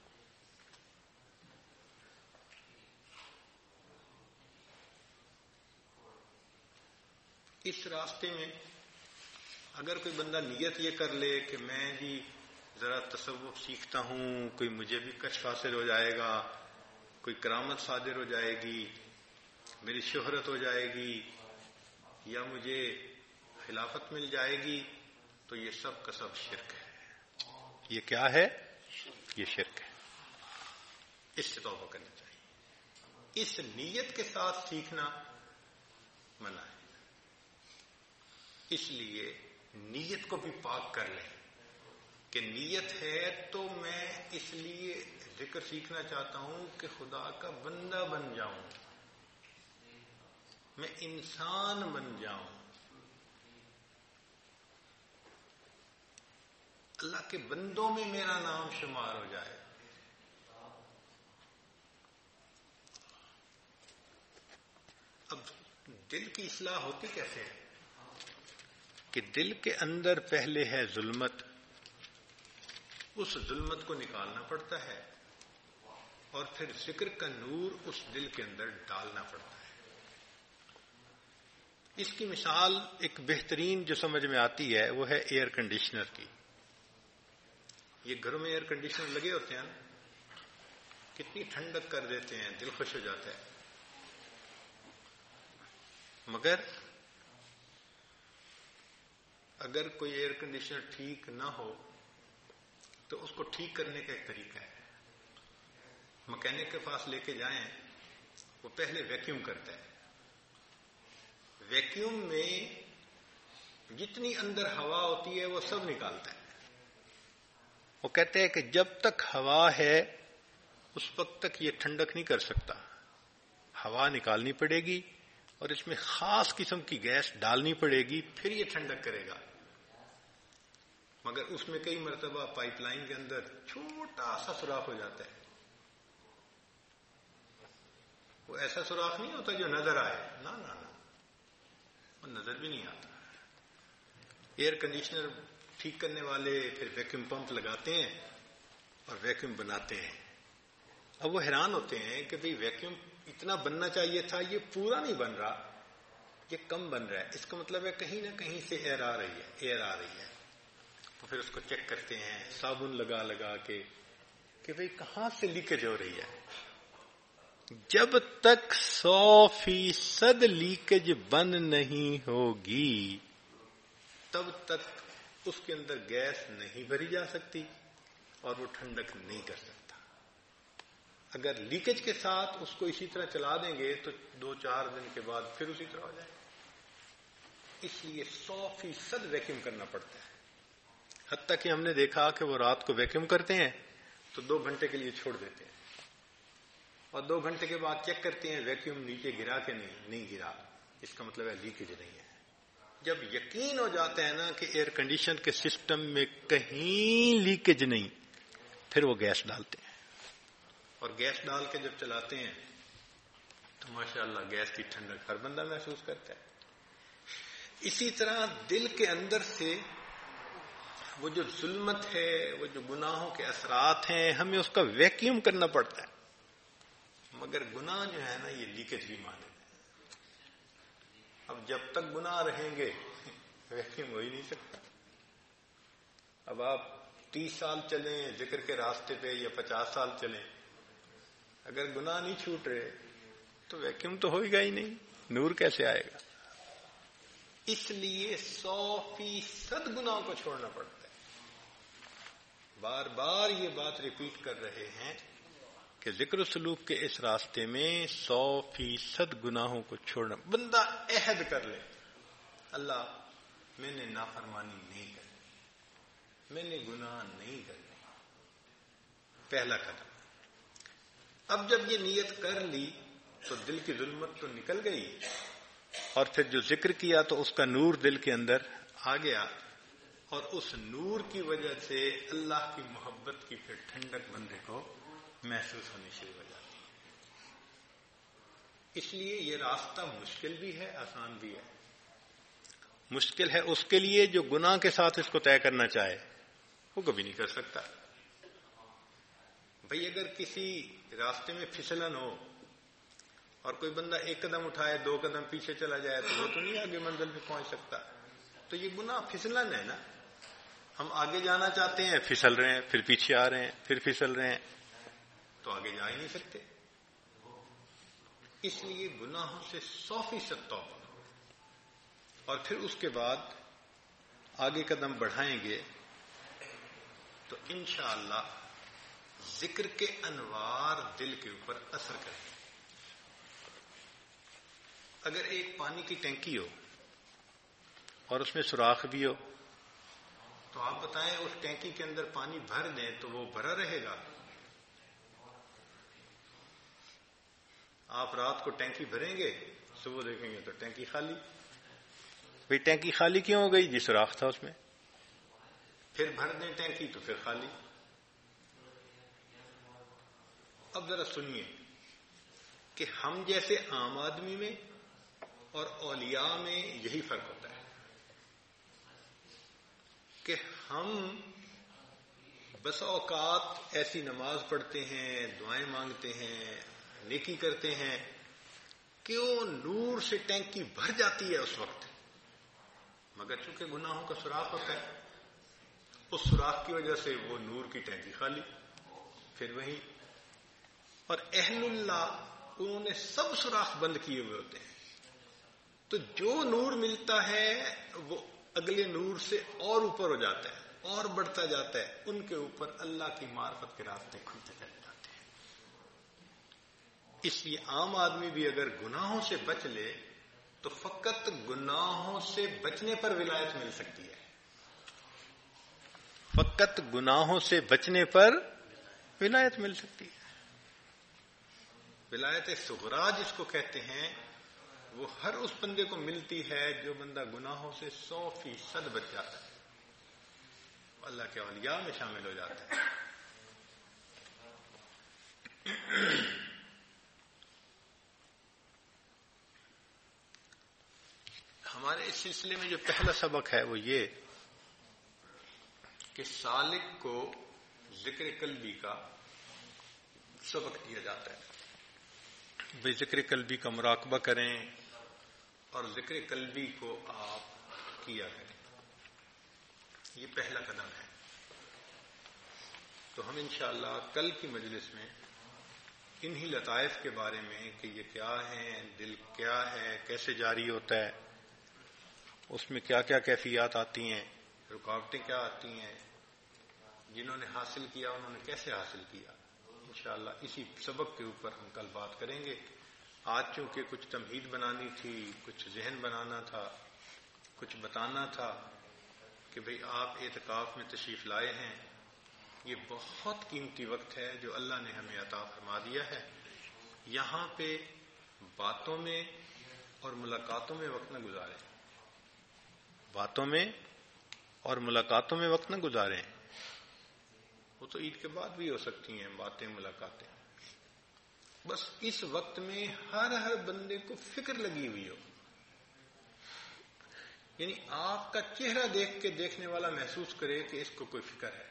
اس راستے میں اگر کوئی بندہ نیت یہ کر لے کہ میں جی ذرا تصوف سیکھتا ہوں، کوئی مجھے بھی کشف حاصل ہو جائے گا، کوئی کرامت صادر ہو جائے گی، میری شہرت ہو جائے گی، یا مجھے خلافت مل جائے گی، تو یہ سب کا سب شرک ہے۔ یہ کیا ہے؟ یہ شرک ہے، اس سے توبہ کرنا چاہیے۔ اس نیت کے ساتھ سیکھنا منع ہے، اس لیے نیت کو بھی پاک کر لیں کہ نیت ہے تو میں اس لیے ذکر سیکھنا چاہتا ہوں کہ خدا کا بندہ بن جاؤں، میں انسان بن جاؤں، اللہ کے بندوں میں میرا نام شمار ہو جائے۔ اب دل کی اصلاح ہوتی کیسے ہے؟ کہ دل کے اندر پہلے ہے ظلمت، اس ظلمت کو نکالنا پڑتا ہے، اور پھر ذکر کا نور اس دل کے اندر ڈالنا پڑتا ہے۔ اس کی مثال ایک بہترین جو سمجھ میں آتی ہے وہ ہے ایئر کنڈیشنر کی۔ یہ گھروں میں ایئر کنڈیشنر لگے ہوتے ہیں، کتنی ٹھنڈک کر دیتے ہیں، دل خوش ہو جاتا ہے، مگر اگر کوئی ایئر کنڈیشنر ٹھیک نہ ہو تو اس کو ٹھیک کرنے کا ایک طریقہ ہے۔ مکینک کے پاس لے کے جائیں، وہ پہلے ویکیوم کرتا ہے، ویکیوم میں جتنی اندر ہوا ہوتی ہے وہ سب نکالتا ہے۔ وہ کہتے ہیں کہ جب تک ہوا ہے اس وقت تک یہ ٹھنڈک نہیں کر سکتا، ہوا نکالنی پڑے گی اور اس میں خاص قسم کی گیس ڈالنی پڑے گی، پھر یہ ٹھنڈک کرے گا۔ مگر اس میں کئی مرتبہ پائپ لائن کے اندر چھوٹا سا سوراخ ہو جاتا ہے، وہ ایسا سوراخ نہیں ہوتا جو نظر آئے، نہ نہ نہ وہ نظر بھی نہیں آتا۔ ایئر کنڈیشنر ٹھیک کرنے والے پھر ویکیوم پمپ لگاتے ہیں اور ویکیوم بناتے ہیں۔ اب وہ حیران ہوتے ہیں کہ بھئی ویکیوم اتنا بننا چاہیے تھا، یہ پورا نہیں بن رہا، یہ کم بن رہا ہے، اس کا مطلب ہے کہیں نہ کہیں سے ایئر آ رہی ہے ایئر آ رہی ہے تو پھر اس کو چیک کرتے ہیں صابن لگا لگا کے کہ بھئی کہاں سے لیکیج ہو رہی ہے۔ جب تک سو فیصد لیکیج بند نہیں ہوگی تب تک اس کے اندر گیس نہیں بھری جا سکتی اور وہ ٹھنڈک نہیں کر سکتا۔ اگر لیکیج کے ساتھ اس کو اسی طرح چلا دیں گے تو دو چار دن کے بعد پھر اسی طرح ہو جائے۔ اس لیے سو فیصد ویکیوم کرنا پڑتا ہے۔ حتیٰ کہ ہم نے دیکھا کہ وہ رات کو ویکیوم کرتے ہیں تو دو گھنٹے کے لیے چھوڑ دیتے ہیں اور دو گھنٹے کے بعد چیک کرتے ہیں ویکیوم نیچے گرا کہ نہیں نہیں گرا، اس کا مطلب ہے لیکیج نہیں ہے۔ جب یقین ہو جاتا ہے نا کہ ایئر کنڈیشن کے سسٹم میں کہیں لیکیج نہیں، پھر وہ گیس ڈالتے ہیں اور گیس ڈال کے جب چلاتے ہیں تو ماشاءاللہ گیس کی ٹھنڈک ہر بندہ محسوس کرتا ہے. اسی طرح دل کے اندر سے وہ جو ظلمت ہے، وہ جو گناہوں کے اثرات ہیں، ہمیں اس کا ویکیوم کرنا پڑتا ہے. مگر گناہ جو ہے نا یہ لیکیج بھی مانے. اب جب تک گناہ رہیں گے ویکیوم ہو ہی نہیں سکتا. اب آپ تیس سال چلیں ذکر کے راستے پہ یا پچاس سال چلیں، اگر گناہ نہیں چھوٹ رہے تو ویکیوم تو ہوئے گا ہی نہیں، نور کیسے آئے گا؟ اس لیے سو فیصد گناہوں کو چھوڑنا پڑتا ہے. بار بار یہ بات ریپیٹ کر رہے ہیں کہ ذکر و سلوک کے اس راستے میں سو فیصد گناہوں کو چھوڑنا. بندہ عہد کر لے، اللہ میں نے نافرمانی نہیں کرنی، میں نے گناہ نہیں کرنے. پہلا قدم. اب جب یہ نیت کر لی تو دل کی ظلمت تو نکل گئی، اور پھر جو ذکر کیا تو اس کا نور دل کے اندر آ گیا، اور اس نور کی وجہ سے اللہ کی محبت کی پھر ٹھنڈک بندے کو محسوس ہونی شروع ہو جاتی ہے. اس لیے یہ راستہ مشکل بھی ہے، آسان بھی ہے. مشکل ہے اس کے لیے جو گناہ کے ساتھ اس کو طے کرنا چاہے، وہ کبھی نہیں کر سکتا. بھئی اگر کسی راستے میں پھسلن ہو اور کوئی بندہ ایک قدم اٹھائے دو قدم پیچھے چلا جائے تو وہ تو نہیں آگے منزل پہ پہنچ سکتا. تو یہ گناہ پھسلن ہے نا. ہم آگے جانا چاہتے ہیں، پھسل رہے ہیں، پھر پیچھے آ رہے ہیں، پھر پھسل رہے ہیں، تو آگے جا ہی نہیں سکتے. اس لیے گناہوں سے سو فیصد توبہ، اور پھر اس کے بعد آگے قدم بڑھائیں گے تو انشاءاللہ ذکر کے انوار دل کے اوپر اثر کریں گے. اگر ایک پانی کی ٹینکی ہو اور اس میں سوراخ بھی ہو تو آپ بتائیں اس ٹینکی کے اندر پانی بھر دیں تو وہ بھرا رہے گا؟ آپ رات کو ٹینکی بھریں گے، صبح دیکھیں گے تو ٹینکی خالی. بھئی ٹینکی خالی کیوں ہو گئی؟ جی سوراخ تھا اس میں. پھر بھر دیں ٹینکی تو پھر خالی. اب ذرا سنیے کہ ہم جیسے عام آدمی میں اور اولیاء میں یہی فرق ہوتا ہے کہ ہم بس اوقات ایسی نماز پڑھتے ہیں، دعائیں مانگتے ہیں، نیکی کرتے ہیں کہ وہ نور سے ٹینکی بھر جاتی ہے اس وقت، مگر چونکہ گناہوں کا سوراخ ہوتا ہے اس سوراخ کی وجہ سے وہ نور کی ٹینکی خالی. پھر وہی. اور اہل اللہ انہوں نے سب سوراخ بند کیے ہوئے ہوتے ہیں، تو جو نور ملتا ہے وہ اگلے نور سے اور اوپر ہو جاتا ہے اور بڑھتا جاتا ہے. ان کے اوپر اللہ کی معرفت کے راستے کھلتے چلے جاتے ہیں. اس لیے عام آدمی بھی اگر گناہوں سے بچ لے تو فقط گناہوں سے بچنے پر ولایت مل سکتی ہے. فقط گناہوں سے بچنے پر ولایت مل سکتی ہے. ولایت صغرا جس کو کہتے ہیں وہ ہر اس بندے کو ملتی ہے جو بندہ گناہوں سے سو فیصد بچ جاتا ہے، اللہ کے اولیاء میں شامل ہو جاتا ہے. ہمارے اس سلسلے میں جو پہلا سبق ہے وہ یہ کہ سالک کو ذکر قلبی کا سبق دیا جاتا ہے. بھئی ذکر قلبی کا مراقبہ کریں اور ذکر قلبی کو آپ کیا کریں. یہ پہلا قدم ہے. تو ہم انشاءاللہ کل کی مجلس میں انہی لطائف کے بارے میں کہ یہ کیا ہے، دل کیا ہے، کیسے جاری ہوتا ہے، اس میں کیا کیا کیفیات آتی ہیں، رکاوٹیں کیا آتی ہیں، جنہوں نے حاصل کیا انہوں نے کیسے حاصل کیا، انشاءاللہ اسی سبق کے اوپر ہم کل بات کریں گے. آج چونکہ کچھ تمہید بنانی تھی، کچھ ذہن بنانا تھا، کچھ بتانا تھا کہ بھئی آپ اعتکاف میں تشریف لائے ہیں، یہ بہت قیمتی وقت ہے جو اللہ نے ہمیں عطا فرما دیا ہے. یہاں پہ باتوں میں اور ملاقاتوں میں وقت نہ گزاریں. باتوں میں اور ملاقاتوں میں وقت نہ گزاریں. وہ تو عید کے بعد بھی ہو سکتی ہیں باتیں، ملاقاتیں. بس اس وقت میں ہر ہر بندے کو فکر لگی ہوئی ہو، یعنی آپ کا چہرہ دیکھ کے دیکھنے والا محسوس کرے کہ اس کو کوئی فکر ہے.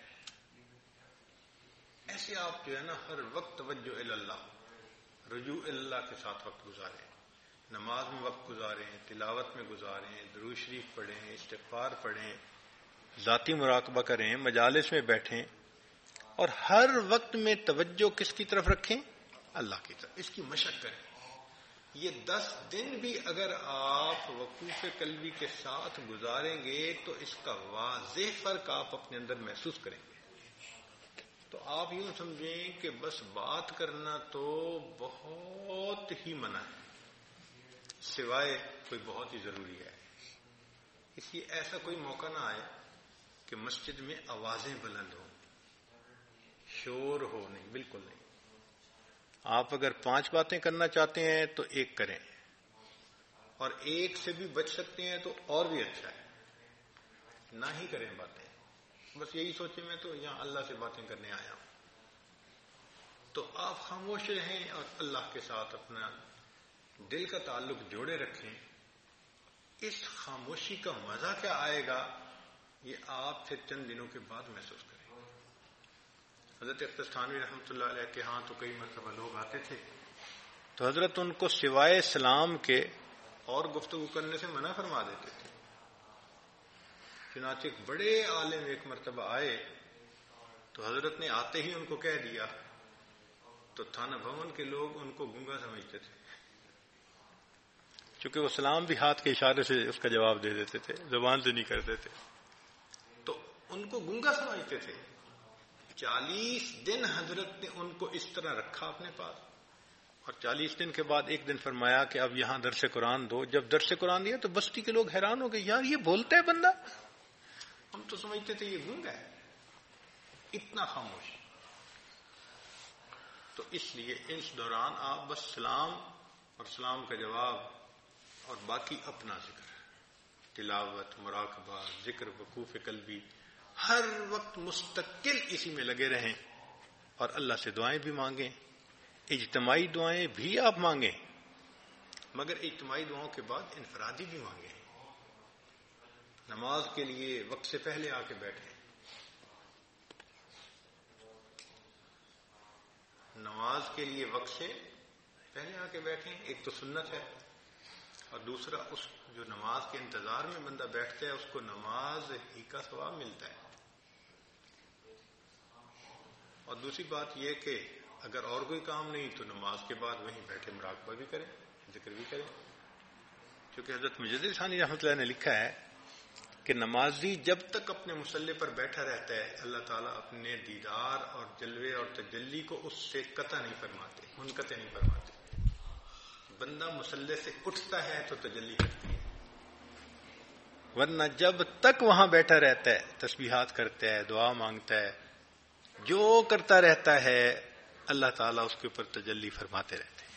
ایسے آپ جو ہے نا ہر وقت توجہ اللہ، رجوع اللہ کے ساتھ وقت گزاریں، نماز میں وقت گزاریں، تلاوت میں گزاریں، درود شریف پڑھیں، استغفار پڑھیں، ذاتی مراقبہ کریں، مجالس میں بیٹھیں، اور ہر وقت میں توجہ کس کی طرف رکھیں؟ اللہ کی طرف. اس کی مشق کریں. یہ دس دن بھی اگر آپ وقوف قلبی کے ساتھ گزاریں گے تو اس کا واضح فرق آپ اپنے اندر محسوس کریں گے. تو آپ یوں سمجھیں کہ بس بات کرنا تو بہت ہی منع ہے، سوائے کوئی بہت ہی ضروری ہے. اس لیے ایسا کوئی موقع نہ آئے کہ مسجد میں آوازیں بلند ہوں، شور ہو، نہیں، بالکل نہیں. آپ اگر پانچ باتیں کرنا چاہتے ہیں تو ایک کریں، اور ایک سے بھی بچ سکتے ہیں تو اور بھی اچھا ہے. نہ ہی کریں باتیں، بس یہی سوچیں میں تو یہاں اللہ سے باتیں کرنے آیا ہوں. تو آپ خاموش رہیں اور اللہ کے ساتھ اپنا دل کا تعلق جوڑے رکھیں. اس خاموشی کا مزہ کیا آئے گا یہ آپ پھر چند دنوں کے بعد محسوس کریں. حضرت اختر تھانوی رحمۃ اللہ علیہ کے ہاں تو کئی مرتبہ لوگ آتے تھے تو حضرت ان کو سوائے سلام کے اور گفتگو کرنے سے منع فرما دیتے تھے. چنانچہ ایک بڑے عالم ایک مرتبہ آئے تو حضرت نے آتے ہی ان کو کہہ دیا تو تھانہ بھون کے لوگ ان کو گونگا سمجھتے تھے، چونکہ وہ سلام بھی ہاتھ کے اشارے سے اس کا جواب دے دیتے تھے، زبان سے نہیں کرتے تھے، تو ان کو گونگا سمجھتے تھے. چالیس دن حضرت نے ان کو اس طرح رکھا اپنے پاس، اور چالیس دن کے بعد ایک دن فرمایا کہ اب یہاں درس قرآن دو. جب درس قرآن دیا تو بستی کے لوگ حیران ہو گئے، یار یہ بولتا ہے بندہ، ہم تو سمجھتے تھے یہ گونگا ہے، اتنا خاموش. تو اس لیے اس دوران آپ بس سلام اور سلام کا جواب اور باقی اپنا ذکر، تلاوت، مراقبہ، ذکر، وقوف قلبی، ہر وقت مستقل اسی میں لگے رہیں. اور اللہ سے دعائیں بھی مانگیں، اجتماعی دعائیں بھی آپ مانگیں، مگر اجتماعی دعاؤں کے بعد انفرادی بھی مانگیں. نماز کے لیے وقت سے پہلے آ کے بیٹھیں، نماز کے لیے وقت سے پہلے آ کے بیٹھیں. ایک تو سنت ہے، اور دوسرا اس جو نماز کے انتظار میں بندہ بیٹھتا ہے اس کو نماز ہی کا ثواب ملتا ہے. اور دوسری بات یہ کہ اگر اور کوئی کام نہیں تو نماز کے بعد وہیں بیٹھے مراقبہ بھی کریں، ذکر بھی کریں. کیونکہ حضرت مجدد ثانی رحمۃ اللہ نے لکھا ہے کہ نمازی جب تک اپنے مصلی پر بیٹھا رہتا ہے اللہ تعالیٰ اپنے دیدار اور جلوے اور تجلی کو اس سے قطع نہیں فرماتے، منقطع نہیں فرماتے. بندہ مصلی سے اٹھتا ہے تو تجلی کرتی ہے، ورنہ جب تک وہاں بیٹھا رہتا ہے تسبیحات کرتا ہے، دعا مانگتا ہے، جو کرتا رہتا ہے اللہ تعالیٰ اس کے اوپر تجلی فرماتے رہتے ہیں.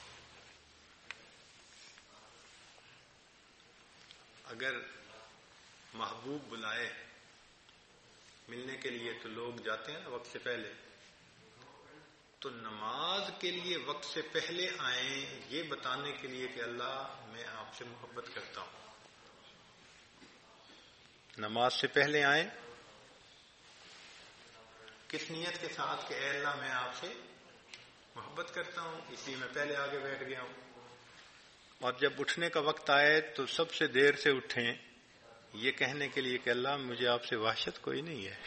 اگر محبوب بلائے ملنے کے لیے تو لوگ جاتے ہیں نا وقت سے پہلے، تو نماز کے لیے وقت سے پہلے آئیں یہ بتانے کے لیے کہ اللہ میں آپ سے محبت کرتا ہوں. نماز سے پہلے آئیں کس نیت کے ساتھ کہ اے اللہ میں آپ سے محبت کرتا ہوں اس لیے میں پہلے آگے بیٹھ گیا ہوں. اور جب اٹھنے کا وقت آئے تو سب سے دیر سے اٹھیں یہ کہنے کے لیے کہ اللہ مجھے آپ سے وحشت کوئی نہیں ہے.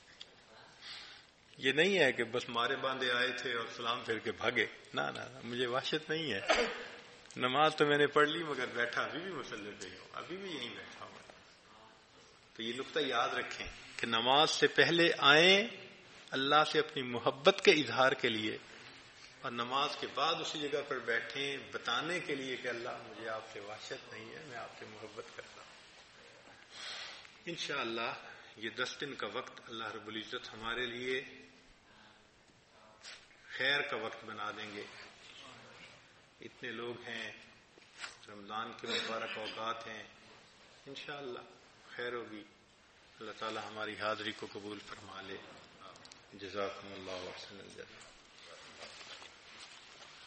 یہ نہیں ہے کہ بس مارے باندھے آئے تھے اور سلام پھر کے بھاگے، نہ نہ مجھے وحشت نہیں ہے. نماز تو میں نے پڑھ لی مگر بیٹھا ابھی بھی مصلی پہ ہوں، ابھی بھی یہیں بیٹھا ہوں. تو یہ نقطہ یاد رکھیں کہ نماز سے پہلے آئیں اللہ سے اپنی محبت کے اظہار کے لیے، اور نماز کے بعد اسی جگہ پر بیٹھیں بتانے کے لیے کہ اللہ مجھے آپ سے وحشت نہیں ہے، میں آپ سے محبت کرتا ہوں. انشاءاللہ یہ دس دن کا وقت اللہ رب العزت ہمارے لیے خیر کا وقت بنا دیں گے. اتنے لوگ ہیں، رمضان کے مبارک اوقات ہیں، انشاءاللہ خیر ہوگی. اللہ تعالی ہماری حاضری کو قبول فرما لے. جزاکم اللہ احسن الجزاء.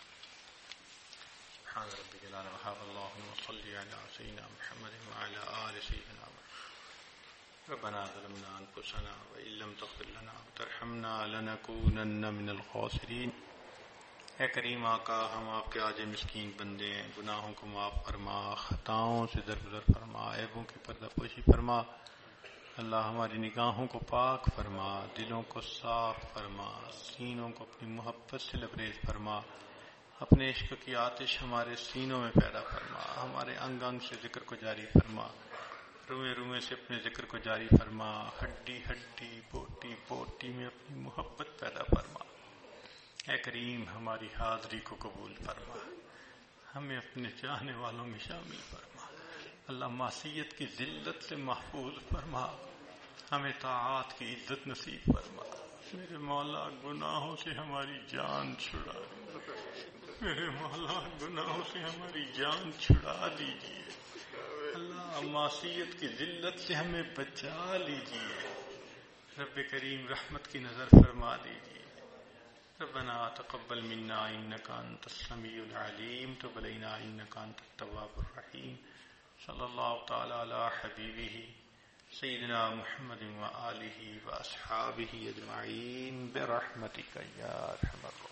سبحان ربك العلى وهاب اللهم صل على سيدنا محمد وعلى آل سيدنا محمد ربنا ظلمنا أنفسنا وإن لم تغفر لنا وترحمنا لنكونن من الخاسرين. اے کریم آقا، ہم آپ کے عاجز مسکین بندے ہیں، گناہوں کو معاف فرما، خطاؤں سے درگزر فرما، عیبوں کی پردہ پوشی فرما. اللہ ہماری نگاہوں کو پاک فرما، دلوں کو صاف فرما، سینوں کو اپنی محبت سے لبریز فرما. اپنے عشق کی آتش ہمارے سینوں میں پیدا فرما، ہمارے انگ انگ سے ذکر کو جاری فرما، روئے روئے سے اپنے ذکر کو جاری فرما، ہڈی ہڈی بوٹی بوٹی میں اپنی محبت پیدا فرما. اے کریم ہماری حاضری کو قبول فرما، ہمیں اپنے چاہنے والوں میں شامل فرما. اللہ معصیت کی ذلت سے محفوظ فرما، ہمیں طاعات کی عزت نصیب فرما. میرے مولا گناہوں سے ہماری جان چھڑا میرے مولا گناہوں سے ہماری جان چھڑا دیجیے. اللہ معصیت کی ذلت سے ہمیں بچا لیجیے. رب کریم رحمت کی نظر فرما دیجیے. ربنا تقبل منا انك انت السميع العليم تب علينا انك انت التواب الرحيم. صلی اللہ تعالی علی حبیبہ سیدنا محمد وآلہ واصحابہ اجمعین برحمتک یا ارحم الراحمین.